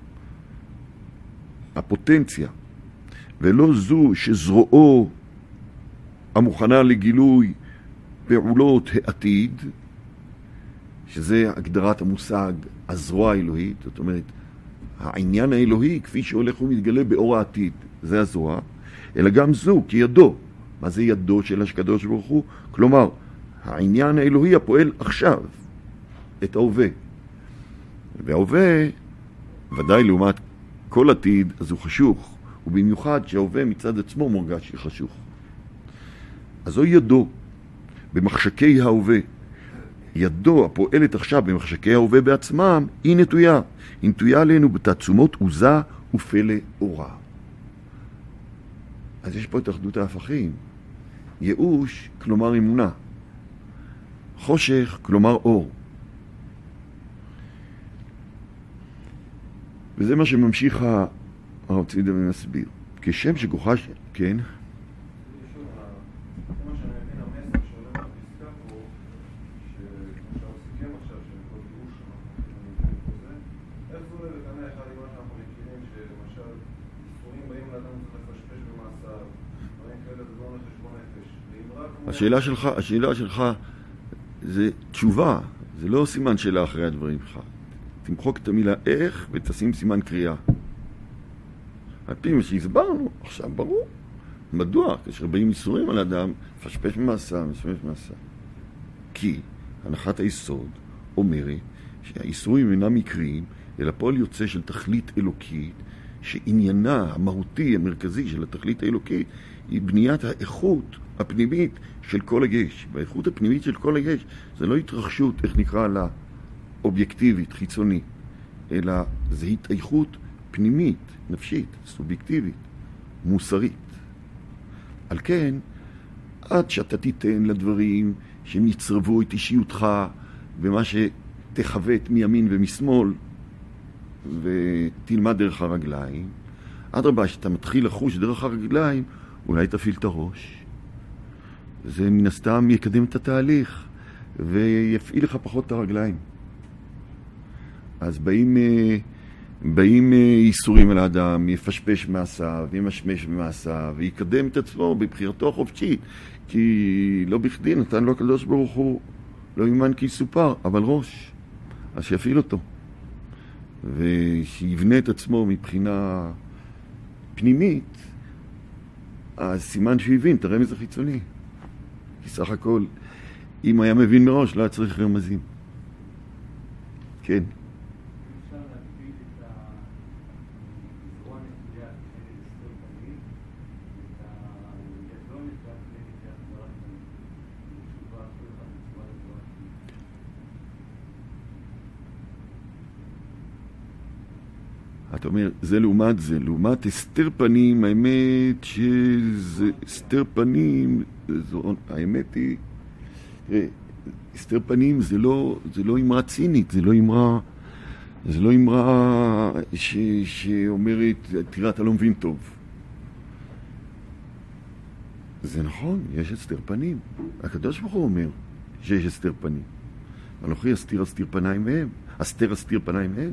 הפוטנציה, ולא זו שזרועו המוכנה לגילוי פעולות העתיד, שזה הגדרת המושג הזרוע האלוהית, זאת אומרת, העניין האלוהי כפי שהולך ומתגלה באור העתיד, זה הזרוע, אלא גם זו, כי ידו. מה זה ידו של הקדוש ברוך הוא? כלומר, העניין האלוהי הפועל עכשיו, את ההווה. וההווה, ודאי לעומת כל עתיד, אז הוא חשוך, ובמיוחד שההווה מצד עצמו מורגש חשוך. אז זו ידו, במחשקי ההווה. ידו הפועלת עכשיו במחשקי ההווה בעצמם, היא נטויה. היא נטויה עלינו בתעצומות עוזה ופלא אורה. אז יש פה את אחדות ההפכים. ייאוש, כלומר אמונה. חושך, כלומר אור. וזה מה שממשיך הרב צידה ומסביר. כשם שכוחה כן? לאדם צריך לפשפש במעשיו, דברים כאלה זה לא נפש בו נפש. ואם רק השאלה שלך זה תשובה, זה לא סימן שאלה אחרי הדברים שלך. תמחוק את המילה איך ותשים סימן קריאה. על פי מה שהסברנו, עכשיו ברור. מדוע? כאשר באים איסורים על אדם, פשפש במעשה. כי הנחת היסוד אומרת שהאיסורים אינם מקריים, אלא פועל יוצא של תכלית אלוקית, שעניינה המהותי המרכזי של התכלית האלוקית היא בניית האיכות הפנימית של כל היש. והאיכות הפנימית של כל היש זה לא התרחשות, איך נקרא לה, אובייקטיבית, חיצונית, אלא זה התאיכות פנימית, נפשית, סובייקטיבית, מוסרית. על כן, עד שאתה תיתן לדברים שהם יצרבו את אישיותך במה שתחוות מימין ומשמאל ותלמד דרך הרגליים, עד רבה שאתה מתחיל לחוש דרך הרגליים, אולי תפעיל את הראש. זה מן הסתם יקדם את התהליך ויפעיל לך פחות את הרגליים. אז באים איסורים על האדם, יפשפש מעשה וימשמש במעשה ויקדם את עצמו בבחירתו החופשית, כי לא בכדי נתן לו הקדוש ברוך הוא לא יאמן כי יסופר, אבל ראש, אז שיפעיל אותו ושיבנה את עצמו מבחינה פנימית. אז סימן שהבין את הרמז החיצוני, כי סך הכל אם היה מבין מראש לא היה צריך רמזים. כן, אתה אומר, זה לעומת זה, לעומת הסתר פנים, האמת שזה הסתר פנים, האמת היא, הסתר פנים זה לא אמרה צינית, זה לא אמרה שאומרת, תראה, אתה לא מבין טוב. זה נכון, יש הסתר פנים. הקדוש ברוך הוא אומר שיש הסתר פנים. אנוכי אסתיר פניים מהם, אסתיר פניים מהם.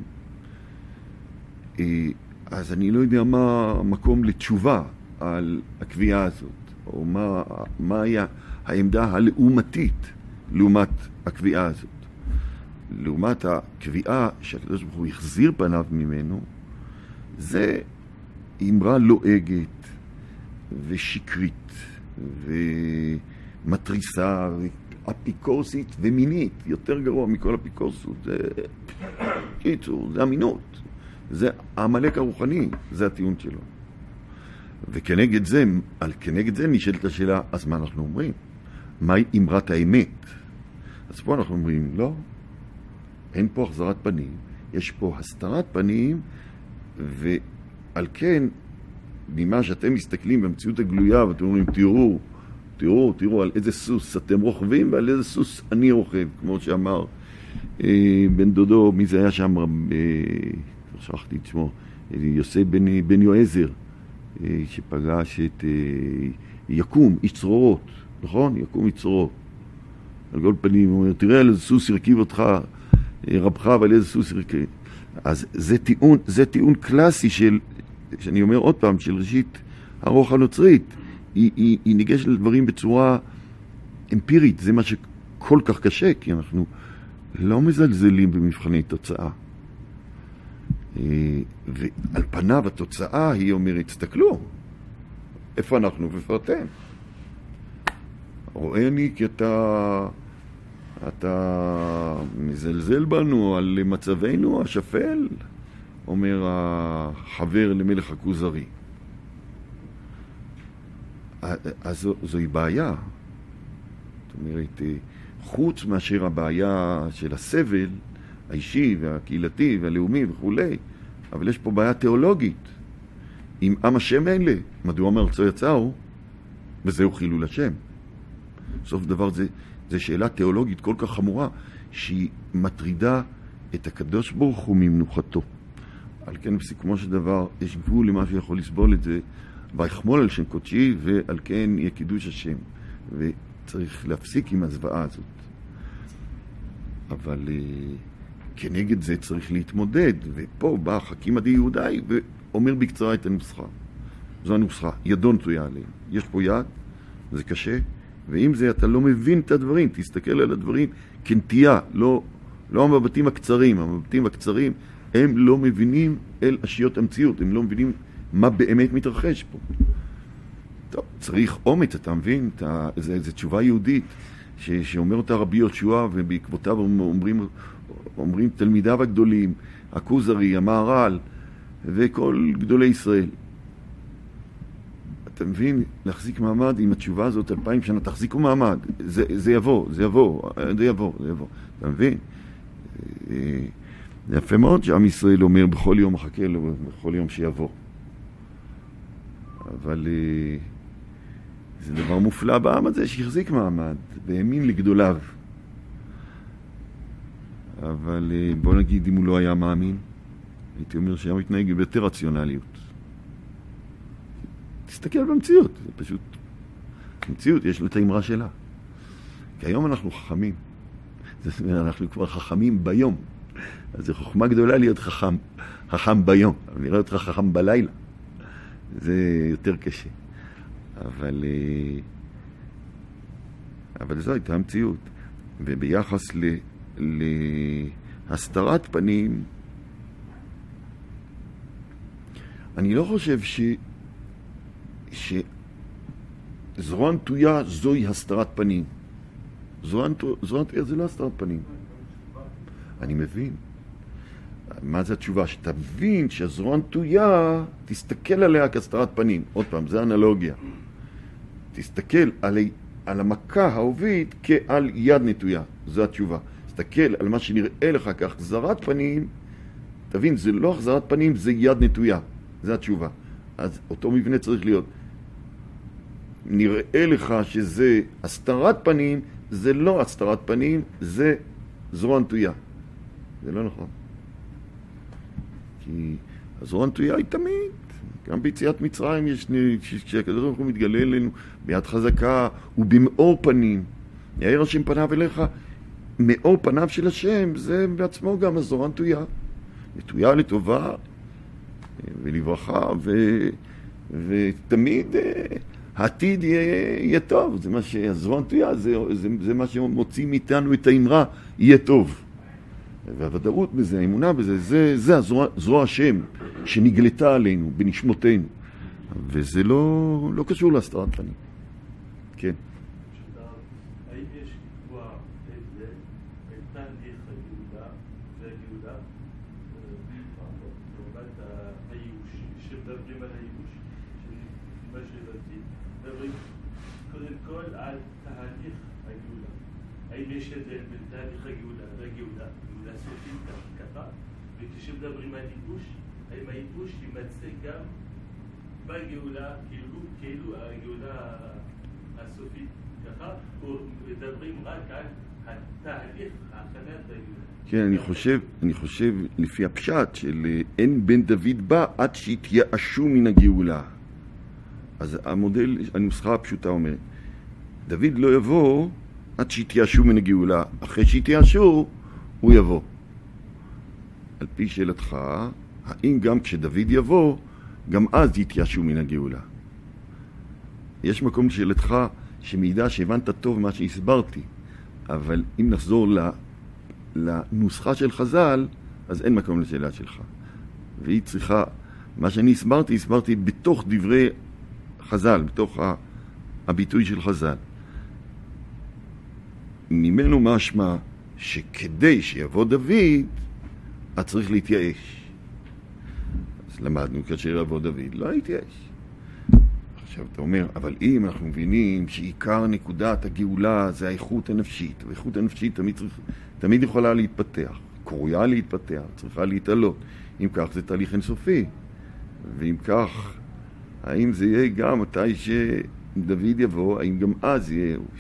אז אני לא יודע מה המקום לתשובה על הקביעה הזאת, או מה היה העמדה הלעומתית לעומת הקביעה הזאת. לעומת הקביעה שהקדוש ברוך הוא החזיר פניו ממנו, זה אמרה לועגת ושקרית ומטריסה ואפיקורסית ומינית, יותר גרוע מכל אפיקורסות, זה קיצור, זה אמינות. זה המלאק הרוחני, זה הטיעון שלו. וכנגד זה נשאלת השאלה, אז מה אנחנו אומרים? מהי אמרת האמת? אז פה אנחנו אומרים, לא, אין פה החזרת פנים, יש פה הסתרת פנים, ועל כן, ממה שאתם מסתכלים במציאות הגלויה, ואתם אומרים, תראו על איזה סוס אתם רוכבים, ועל איזה סוס אני רוכב, כמו שאמר בן דודו, מי זה היה שם, שכחתי את שמו, יוסף בן יועזר, שפגש את יקום, איש צרורות, נכון? יקום איש צרורות. על כל פנים, הוא אומר, תראה על איזה סוס ירכיב אותך, רבך, ועל איזה סוס ירכיב. אז זה טיעון קלאסי שאני אומר עוד פעם, של ראשית הרוח הנוצרית. היא ניגשת לדברים בצורה אמפירית, זה מה שכל כך קשה, כי אנחנו לא מזלזלים במבחני תוצאה. ועל פניו התוצאה היא אומרת, תסתכלו, איפה אנחנו ואיפה אתם? רואה אני כי אתה מזלזל בנו על מצבנו השפל, אומר החבר למלך הכוזרי. אז זוהי בעיה. זאת אומרת, חוץ מאשר הבעיה של הסבל האישי והקהילתי והלאומי וכו', אבל יש פה בעיה תיאולוגית. אם עם השם אלה, מדוע מארצו יצאו, וזהו חילול השם. סוף דבר זה שאלה תיאולוגית כל כך חמורה, שהיא מטרידה את הקדוש ברוך הוא ממנוחתו. על כן בסיכומו של דבר יש גבול למה שיכול לסבול את זה, ויחמול על שם קודשי, ועל כן יהיה קידוש השם. וצריך להפסיק עם הזוועה הזאת. אבל כנגד זה צריך להתמודד, ופה בא חכים עדי יהודאי ואומר בקצרה את הנוסחה. זו הנוסחה, ידון תויה עליהם. יש פה יד, זה קשה, ואם זה אתה לא מבין את הדברים, תסתכל על הדברים כנטייה, לא המבטים הקצרים. המבטים הקצרים הם לא מבינים אל אשיות המציאות, הם לא מבינים מה באמת מתרחש פה. טוב, צריך אומץ, אתה מבין? זו תשובה יהודית שאומר אותה רבי יהושע, ובעקבותיו אומרים תלמידיו הגדולים, הכוזרי, המהר"ל וכל גדולי ישראל. אתה מבין? להחזיק מעמד עם התשובה הזאת 2000 שנה, תחזיקו מעמד, זה יבוא. אתה מבין? זה יפה מאוד שעם ישראל אומר בכל יום מחכה לו, בכל יום שיבוא. אבל זה דבר מופלא בעם הזה שהחזיק מעמד והאמין לגדוליו. אבל בוא נגיד, אם הוא לא היה מאמין, הייתי אומר שהיה מתנהג ביותר רציונליות. תסתכל במציאות, זה פשוט, המציאות יש לה את האמרה שלה. כי היום אנחנו חכמים. אנחנו כבר חכמים ביום. אז זו חוכמה גדולה להיות חכם ביום. אבל נראה אותך חכם בלילה. זה יותר קשה. אבל זו הייתה המציאות. וביחס להסתרת פנים, אני לא חושב שזרוע נטויה זוהי הסתרת פנים. זרוע נטויה זה לא הסתרת פנים. אני מבין. מה זה התשובה? שתבין שהזרוע נטויה, תסתכל עליה כהסתרת פנים. עוד פעם, זה אנלוגיה. תסתכל על המכה ההובית כעל יד נטויה. זו התשובה. תסתכל על מה שנראה לך כהחזרת פנים, תבין, זה לא החזרת פנים, זה יד נטויה. זו התשובה. אז אותו מבנה צריך להיות. נראה לך שזה הסתרת פנים, זה לא הסתרת פנים, זה זרוע נטויה. זה לא נכון. כי הזרוע נטויה היא תמיד. גם ביציאת מצרים יש, כשהקדוש ברוך הוא מתגלה אלינו ביד חזקה ובמאור פנים. יאיר השם פניו אליך, מאור פניו של השם, זה בעצמו גם הזרוע נטויה. נטויה לטובה ולברכה, ותמיד העתיד יהיה טוב. זה מה שהזרוע נטויה, זה מה שמוציא מאיתנו את האמרה, יהיה טוב. והוודאות בזה, האמונה בזה, זה הזרוע השם שנגלתה עלינו, בנשמותינו. וזה לא קשור להסתרת פנים. כן. האם יש לקבוע את זה, את תהליך הגאולה והגאולה, לעומת הייאוש, שמדברים על הייאוש, מה שבאתי, מדברים קודם כל על תהליך הגאולה. האם יש הבדל בין תהליך הגאולה והגאולה, גאולה סופית ככה, וכשמדברים על ייאוש, האם הייאוש יימצא גם בגאולה, כאילו הגאולה הסופית ככה, או מדברים רק על התהליך, ההכנת הגאולה? כן, אני חושב לפי הפשט של אין בן דוד בא עד שיתייאשו מן הגאולה. אז המודל, הנוסחה הפשוטה אומרת, דוד לא יבוא עד שיתייאשו מן הגאולה. אחרי שיתייאשו, הוא יבוא. על פי שאלתך, האם גם כשדוד יבוא, גם אז יתייאשו מן הגאולה? יש מקום לשאלתך שמעידה שהבנת טוב מה שהסברתי, אבל אם נחזור לנוסחה של חז"ל, אז אין מקום לשאלה שלך. והיא צריכה, מה שאני הסברתי בתוך דברי חז"ל, בתוך הביטוי של חז"ל. ממנו משמע שכדי שיבוא דוד, אז צריך להתייאש. אז למדנו כאשר יבוא דוד, לא להתייאש. עכשיו אתה אומר, אבל אם אנחנו מבינים שעיקר נקודת הגאולה זה האיכות הנפשית, והאיכות הנפשית תמיד יכולה להתפתח, קרויה להתפתח, צריכה להתעלות. אם כך זה תהליך אינסופי. ואם כך, האם זה יהיה גם מתי שדוד יבוא, האם גם אז יהיה ייאוש?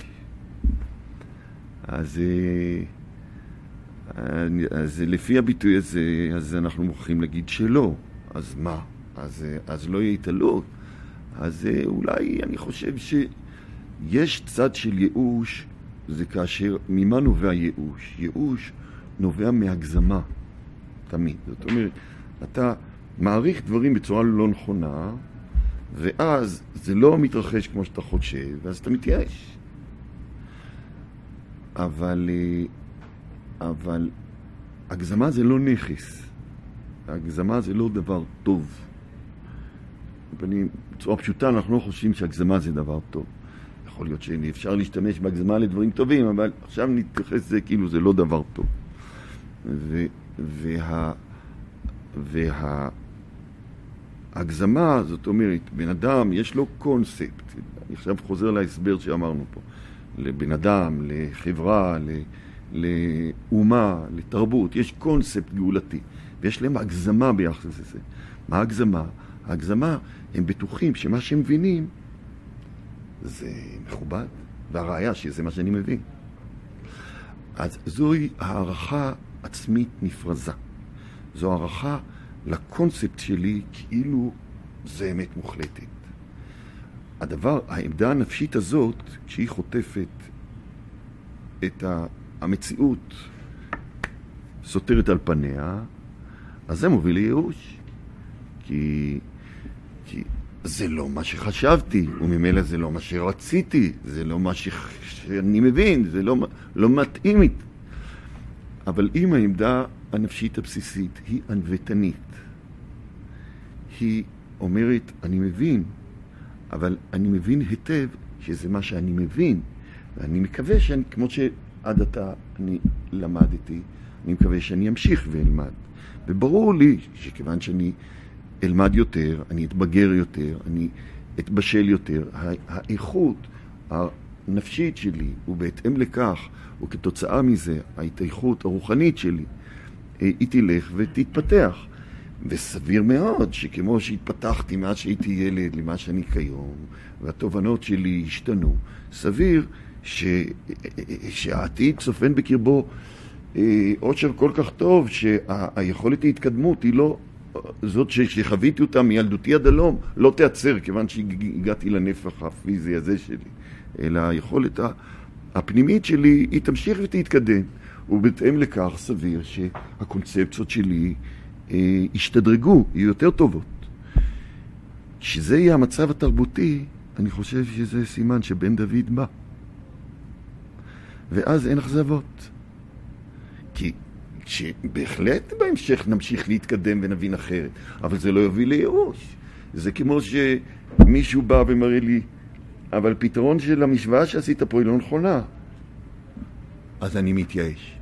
אז לפי הביטוי הזה, אז אנחנו מוכרחים להגיד שלא. אז מה? אז לא יהיה התעלות. אז אולי אני חושב שיש צד של ייאוש, זה כאשר, ממה נובע ייאוש? ייאוש נובע מהגזמה, תמיד. זאת אומרת, אתה מעריך דברים בצורה לא נכונה, ואז זה לא מתרחש כמו שאתה חושב, ואז אתה מתייאש. אבל הגזמה זה לא נכס. הגזמה זה לא דבר טוב. בצורה פשוטה אנחנו לא חושבים שהגזמה זה דבר טוב. יכול להיות שאפשר להשתמש בהגזמה לדברים טובים, אבל עכשיו נתייחס לזה כאילו זה לא דבר טוב. והגזמה, זאת אומרת, בן אדם יש לו קונספט. אני עכשיו חוזר להסבר שאמרנו פה. לבן אדם, לחברה, לאומה, לתרבות, יש קונספט גאולתי. ויש להם הגזמה ביחס לזה. מה הגזמה? ההגזמה, הם בטוחים שמה שהם מבינים זה מכובד, והראיה שזה מה שאני מבין. אז זוהי הערכה עצמית נפרזה. זו הערכה לקונספט שלי כאילו זה אמת מוחלטת. העמדה הנפשית הזאת, כשהיא חוטפת את המציאות סותרת על פניה, אז זה מוביל לייאוש. כי זה לא מה שחשבתי, וממילא זה לא מה שרציתי, זה לא מה שאני מבין, זה לא מתאים. אבל אם העמדה הנפשית הבסיסית היא ענוותנית, היא אומרת, אני מבין, אבל אני מבין היטב שזה מה שאני מבין, ואני מקווה כמו שעד עתה אני למדתי, אני מקווה שאני אמשיך ואלמד. וברור לי שכיוון שאני אלמד יותר, אני אתבגר יותר, אני אתבשל יותר, האיכות הנפשית שלי, ובהתאם לכך, וכתוצאה מזה, ההתאיכות הרוחנית שלי, היא תלך ותתפתח. וסביר מאוד שכמו שהתפתחתי מאז שהייתי ילד למה שאני כיום, והתובנות שלי השתנו, סביר שהעתיד צופן בקרבו עושר כל כך טוב, שהיכולת ההתקדמות היא לא זאת שחוויתי אותה מילדותי עד הלום, לא תיעצר כיוון שהגעתי לנפח הפיזי הזה שלי, אלא היכולת הפנימית שלי היא תמשיך ותתקדם, ובהתאם לכך סביר שהקונספציות שלי ישתדרגו, יהיו יותר טובות. כשזה יהיה המצב התרבותי, אני חושב שזה סימן שבן דוד בא. ואז אין אכזבות. כי בהחלט בהמשך נמשיך להתקדם ונבין אחרת, אבל זה לא יוביל לייאוש. זה כמו שמישהו בא ומראה לי, אבל פתרון של המשוואה שעשית פה היא לא נכונה. אז אני מתייאש.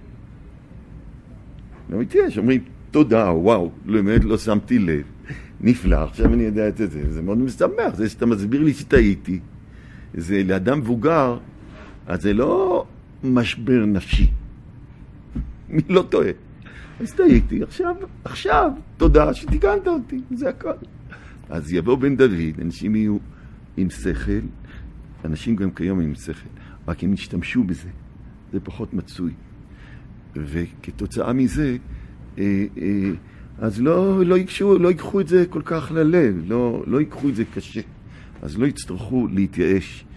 לא מתייאש, אומרים, תודה, וואו, באמת לא שמתי לב. נפלא, עכשיו אני יודע את זה. זה מאוד משמח, זה שאתה מסביר לי שטעיתי. זה לאדם מבוגר, אז זה לא משבר נפשי. מי לא טועה? אז טעיתי, עכשיו, תודה שתיקנת אותי, זה הכל. אז יבוא בן דוד, אנשים יהיו עם שכל, אנשים גם כיום עם שכל, רק הם ישתמשו בזה, זה פחות מצוי. וכתוצאה מזה, אז לא ייקחו את זה כל כך ללב, לא ייקחו את זה קשה, אז לא יצטרכו להתייאש,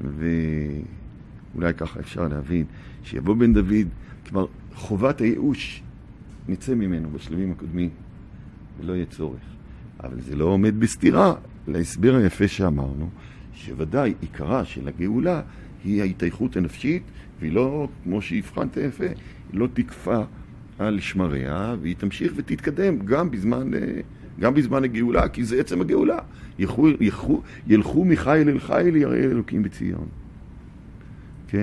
ואולי ככה אפשר להבין, שיבוא בן דוד, כבר חובת הייאוש נצא ממנו בשלבים הקודמים, ולא יהיה צורך. אבל זה לא עומד בסתירה להסבר היפה שאמרנו, שוודאי עיקרה של הגאולה היא ההתאיכות הנפשית, והיא לא, כמו שהבחנת יפה, היא לא תקפה על שמריה, והיא תמשיך ותתקדם גם בזמן הגאולה, כי זה עצם הגאולה. ילכו מחיל אל חיל יראה אלוקים בציון. כן.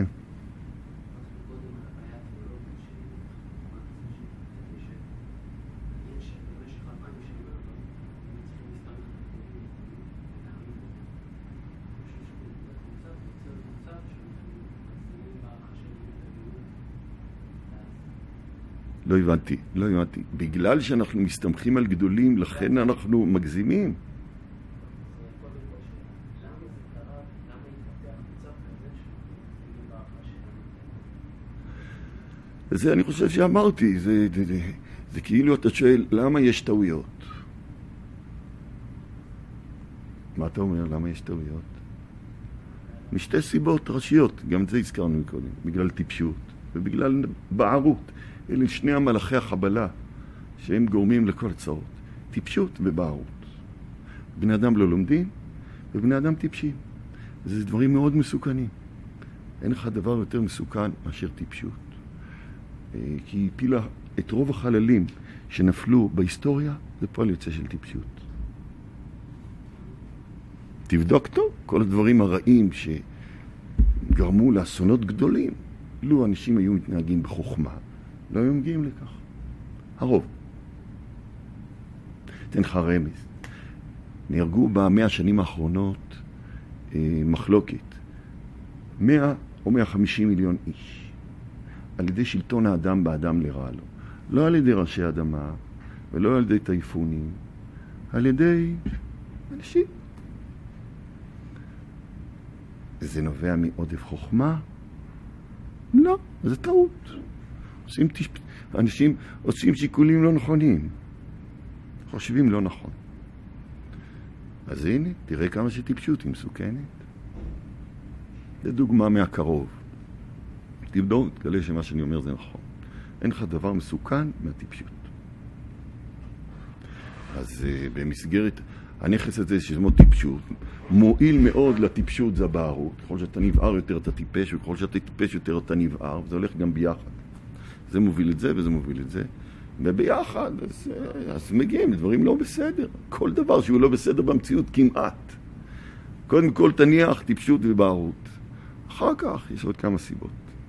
לא הבנתי. בגלל שאנחנו מסתמכים על גדולים, לכן אנחנו מגזימים. זה אני חושב שאמרתי, זה כאילו אתה שואל, למה יש טעויות? מה אתה אומר, למה יש טעויות? משתי סיבות ראשיות, גם את זה הזכרנו קודם, בגלל טיפשות ובגלל בערות. אלה שני המלאכי החבלה שהם גורמים לכל הצרות. טיפשות ובערות. בני אדם לא לומדים ובני אדם טיפשים. זה דברים מאוד מסוכנים. אין לך דבר יותר מסוכן מאשר טיפשות. כי היא הפילה את רוב החללים שנפלו בהיסטוריה, זה פועל יוצא של טיפשות. תבדוק טוב, כל הדברים הרעים שגרמו לאסונות גדולים, לו אנשים היו מתנהגים בחוכמה, לא היו מגיעים לכך. הרוב. תן לך רמז. נהרגו ב100 השנים האחרונות מחלוקת. 100 או 150 מיליון איש. על ידי שלטון האדם באדם לרע לו. לא על ידי ראשי אדמה, ולא על ידי טייפונים, על ידי אנשים. זה נובע מעודף חוכמה? לא, זה טעות. אנשים עושים שיקולים לא נכונים. חושבים לא נכון. אז הנה, תראה כמה שטיפשות היא מסוכנת. זה דוגמה מהקרוב. תבדוק, תגלה שמה שאני אומר זה נכון. אין לך דבר מסוכן מהטיפשות. אז במסגרת הנכס הזה שזמו טיפשות, מועיל מאוד לטיפשות זה הבערות. ככל שאתה נבער יותר אתה טיפש, וככל שאתה טיפש יותר אתה נבער, וזה הולך גם ביחד. זה מוביל את זה וזה מוביל את זה. וביחד, אז מגיעים לדברים לא בסדר. כל דבר שהוא לא בסדר במציאות כמעט. קודם כל תניח טיפשות ובערות. אחר כך יש עוד כמה סיבות.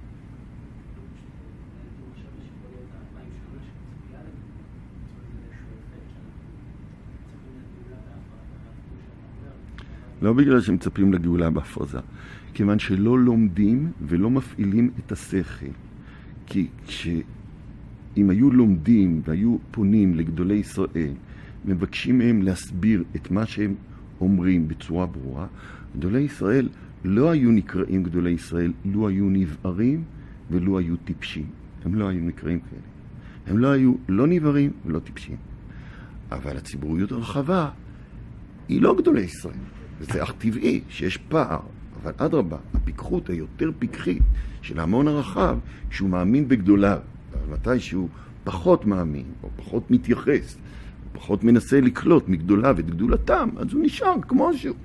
לא בגלל שמצפים לגאולה בהפרזה, כיוון שלא לומדים ולא מפעילים את השכל. כי אם היו לומדים והיו פונים לגדולי ישראל, מבקשים מהם להסביר את מה שהם אומרים בצורה ברורה, גדולי ישראל לא היו נקראים גדולי ישראל, לא היו נבערים ולא היו טיפשים. הם לא היו נקראים כאלה. הם לא היו לא נבערים ולא טיפשים. אבל הציבוריות הרחבה היא לא גדולי ישראל. וזה אך טבעי שיש פער, אבל אדרבה, הפיקחות היותר פיקחית של ההמון הרחב, שהוא מאמין בגדוליו, אבל מתי שהוא פחות מאמין, או פחות מתייחס, או פחות מנסה לקלוט מגדוליו את גדולתם, אז הוא נשאר כמו שהוא.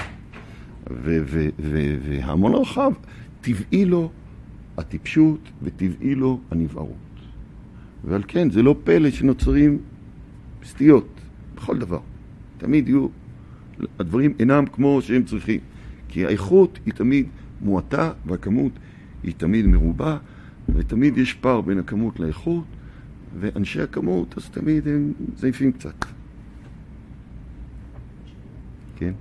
וההמון הרחב, טבעי לו הטיפשות וטבעי לו הנבערות. ועל כן, זה לא פלא שנוצרים סטיות, בכל דבר. תמיד יהיו, הדברים אינם כמו שהם צריכים. כי האיכות היא תמיד מועטה, והכמות היא תמיד מרובה, ותמיד יש פער בין הכמות לאיכות, ואנשי הכמות, אז תמיד הם זייפים קצת. כן?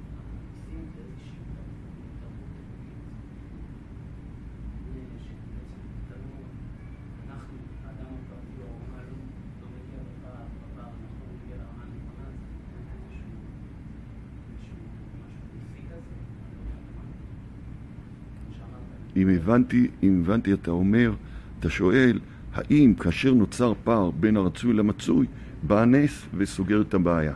אם הבנתי, אתה אומר, אתה שואל, האם כאשר נוצר פער בין הרצוי למצוי, בא הנס וסוגר את הבעיה?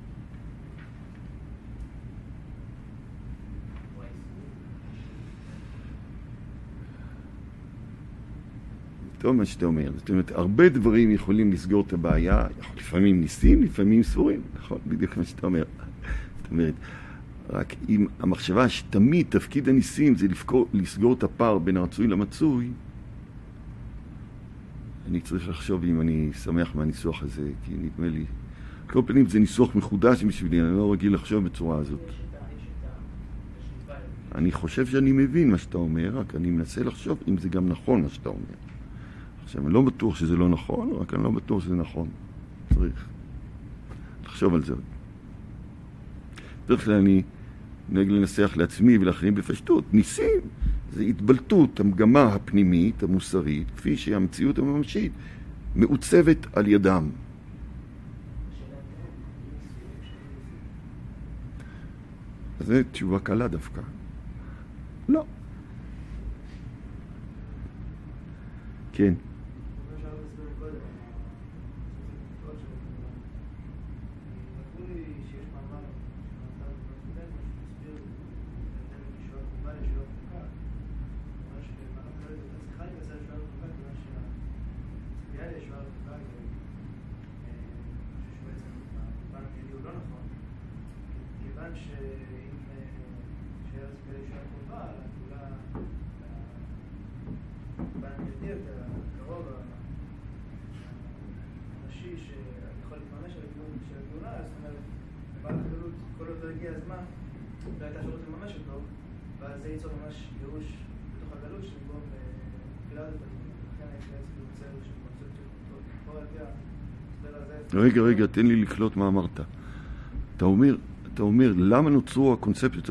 טוב מה שאתה אומר. זאת אומרת, הרבה דברים יכולים לסגור את הבעיה, לפעמים ניסים, לפעמים ספורים. נכון, בדיוק מה שאתה אומר. זאת אומרת, רק אם המחשבה שתמיד תפקיד הניסים זה לסגור את הפער בין הרצוי למצוי, אני צריך לחשוב אם אני שמח מהניסוח הזה, כי נדמה לי, כל פנים זה ניסוח מחודש בשבילי, אני לא רגיל לחשוב בצורה הזאת. אני חושב שאני מבין מה שאתה אומר, רק אני מנסה לחשוב אם זה גם נכון מה שאתה אומר. עכשיו, אני לא בטוח שזה לא נכון, רק אני לא בטוח שזה נכון. צריך לחשוב על זה. בדרך כלל אני נוהג לנסח לעצמי ולאחרים בפשטות. ניסים זה התבלטות המגמה הפנימית, המוסרית, כפי שהמציאות הממשית מעוצבת על ידם. אז זו תשובה קלה דווקא. לא. כן. להתממש של הגאולה, זאת אומרת, לבעל הגלות, כל עוד לא הגיע הזמן, לא הייתה אפשרות לממש אותו, ואז זה ייצור ממש ייאוש בתוך הגלות שנגרום לתחילה הזאת, לכן הייתי בעצם יוצר של קונספט של קונטרול. פה הייתי הסדר הזה... רגע, תן לי לקלוט מה אמרת. אתה אומר, למה נוצרו הקונספציות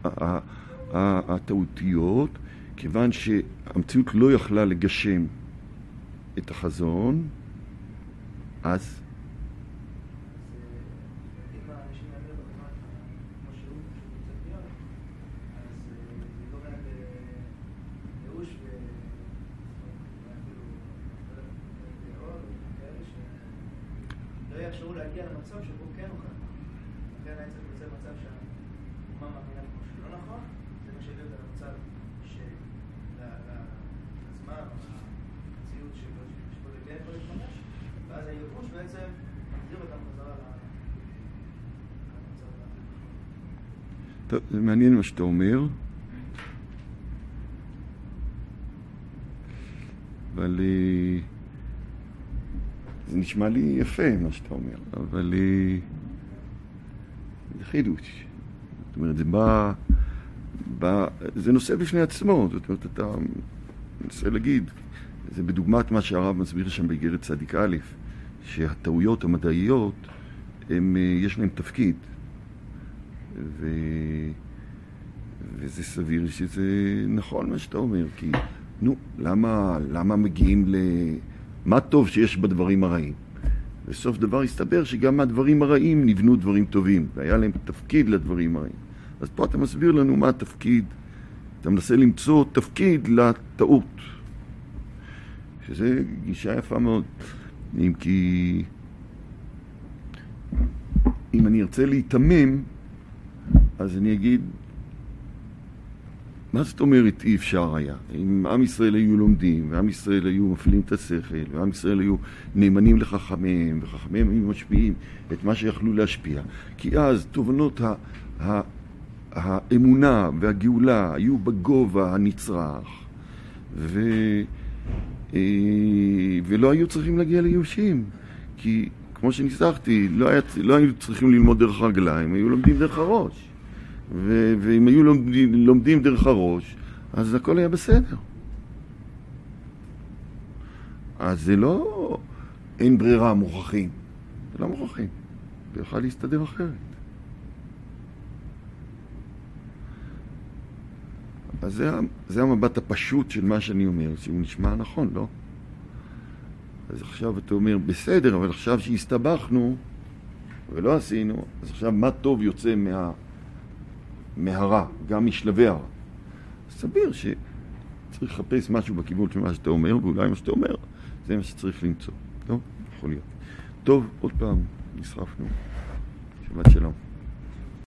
הטעותיות? כיוון שהמציאות לא יכלה לגשם את החזון, אז אם האנשים יאמינו בחברת כמו שהוא, שהוא קצת להיות, אז זה גורם להם לייאוש ואפילו לעול וכאלה שלא יאפשרו להגיע למצב שבו כן נוכל. לכן היה צריך לצאת מצב שהאומה מאמינה כמו שלא נכון, זה מה שהביא אותה למצב שלעצמם, המציאות שבו זה כן יכול להתממש, ואז הייאוש בעצם מחזיר אותם חזרה למצב. טוב, זה מעניין מה שאתה אומר, אבל זה נשמע לי יפה מה שאתה אומר, אבל זה חידוש. זאת אומרת, זה נושא בפני עצמו. זאת אומרת, אתה מנסה להגיד, זה בדוגמת מה שהרב מסביר שם באיגרת צדיק א', שהטעויות המדעיות, יש להם תפקיד. וזה סביר שזה נכון מה שאתה אומר, כי למה מגיעים מה טוב שיש בדברים הרעים? בסוף דבר הסתבר שגם מהדברים הרעים נבנו דברים טובים, והיה להם תפקיד לדברים הרעים. אז פה אתה מסביר לנו מה התפקיד, אתה מנסה למצוא תפקיד לטעות, שזה גישה יפה מאוד. אם אני ארצה להתאמם, אז אני אגיד, מה זאת אומרת אי אפשר היה? אם עם ישראל היו לומדים, ועם ישראל היו מפעילים את השכל, ועם ישראל היו נאמנים לחכמיהם, וחכמיהם היו משפיעים את מה שיכלו להשפיע. כי אז תובנות האמונה והגאולה היו בגובה הנצרך, ולא היו צריכים להגיע ליושים. כי כמו שניסחתי, לא היו צריכים ללמוד דרך הרגליים, היו לומדים דרך הראש. ואם היו לומדים דרך הראש, אז הכל היה בסדר. אז זה לא אין ברירה מוכרחים. זה לא מוכרחים. זה יכול להסתדר אחרת. אז זה המבט הפשוט של מה שאני אומר, שהוא נשמע נכון, לא? אז עכשיו אתה אומר, בסדר, אבל עכשיו שהסתבכנו ולא עשינו, אז עכשיו מה טוב יוצא מהרע, גם משלבי הרע. סביר שצריך לחפש משהו בכיוון של מה שאתה אומר, ואולי מה שאתה אומר, זה מה שצריך למצוא. טוב? יכול להיות. טוב, עוד פעם, נשרפנו. שבת שלום.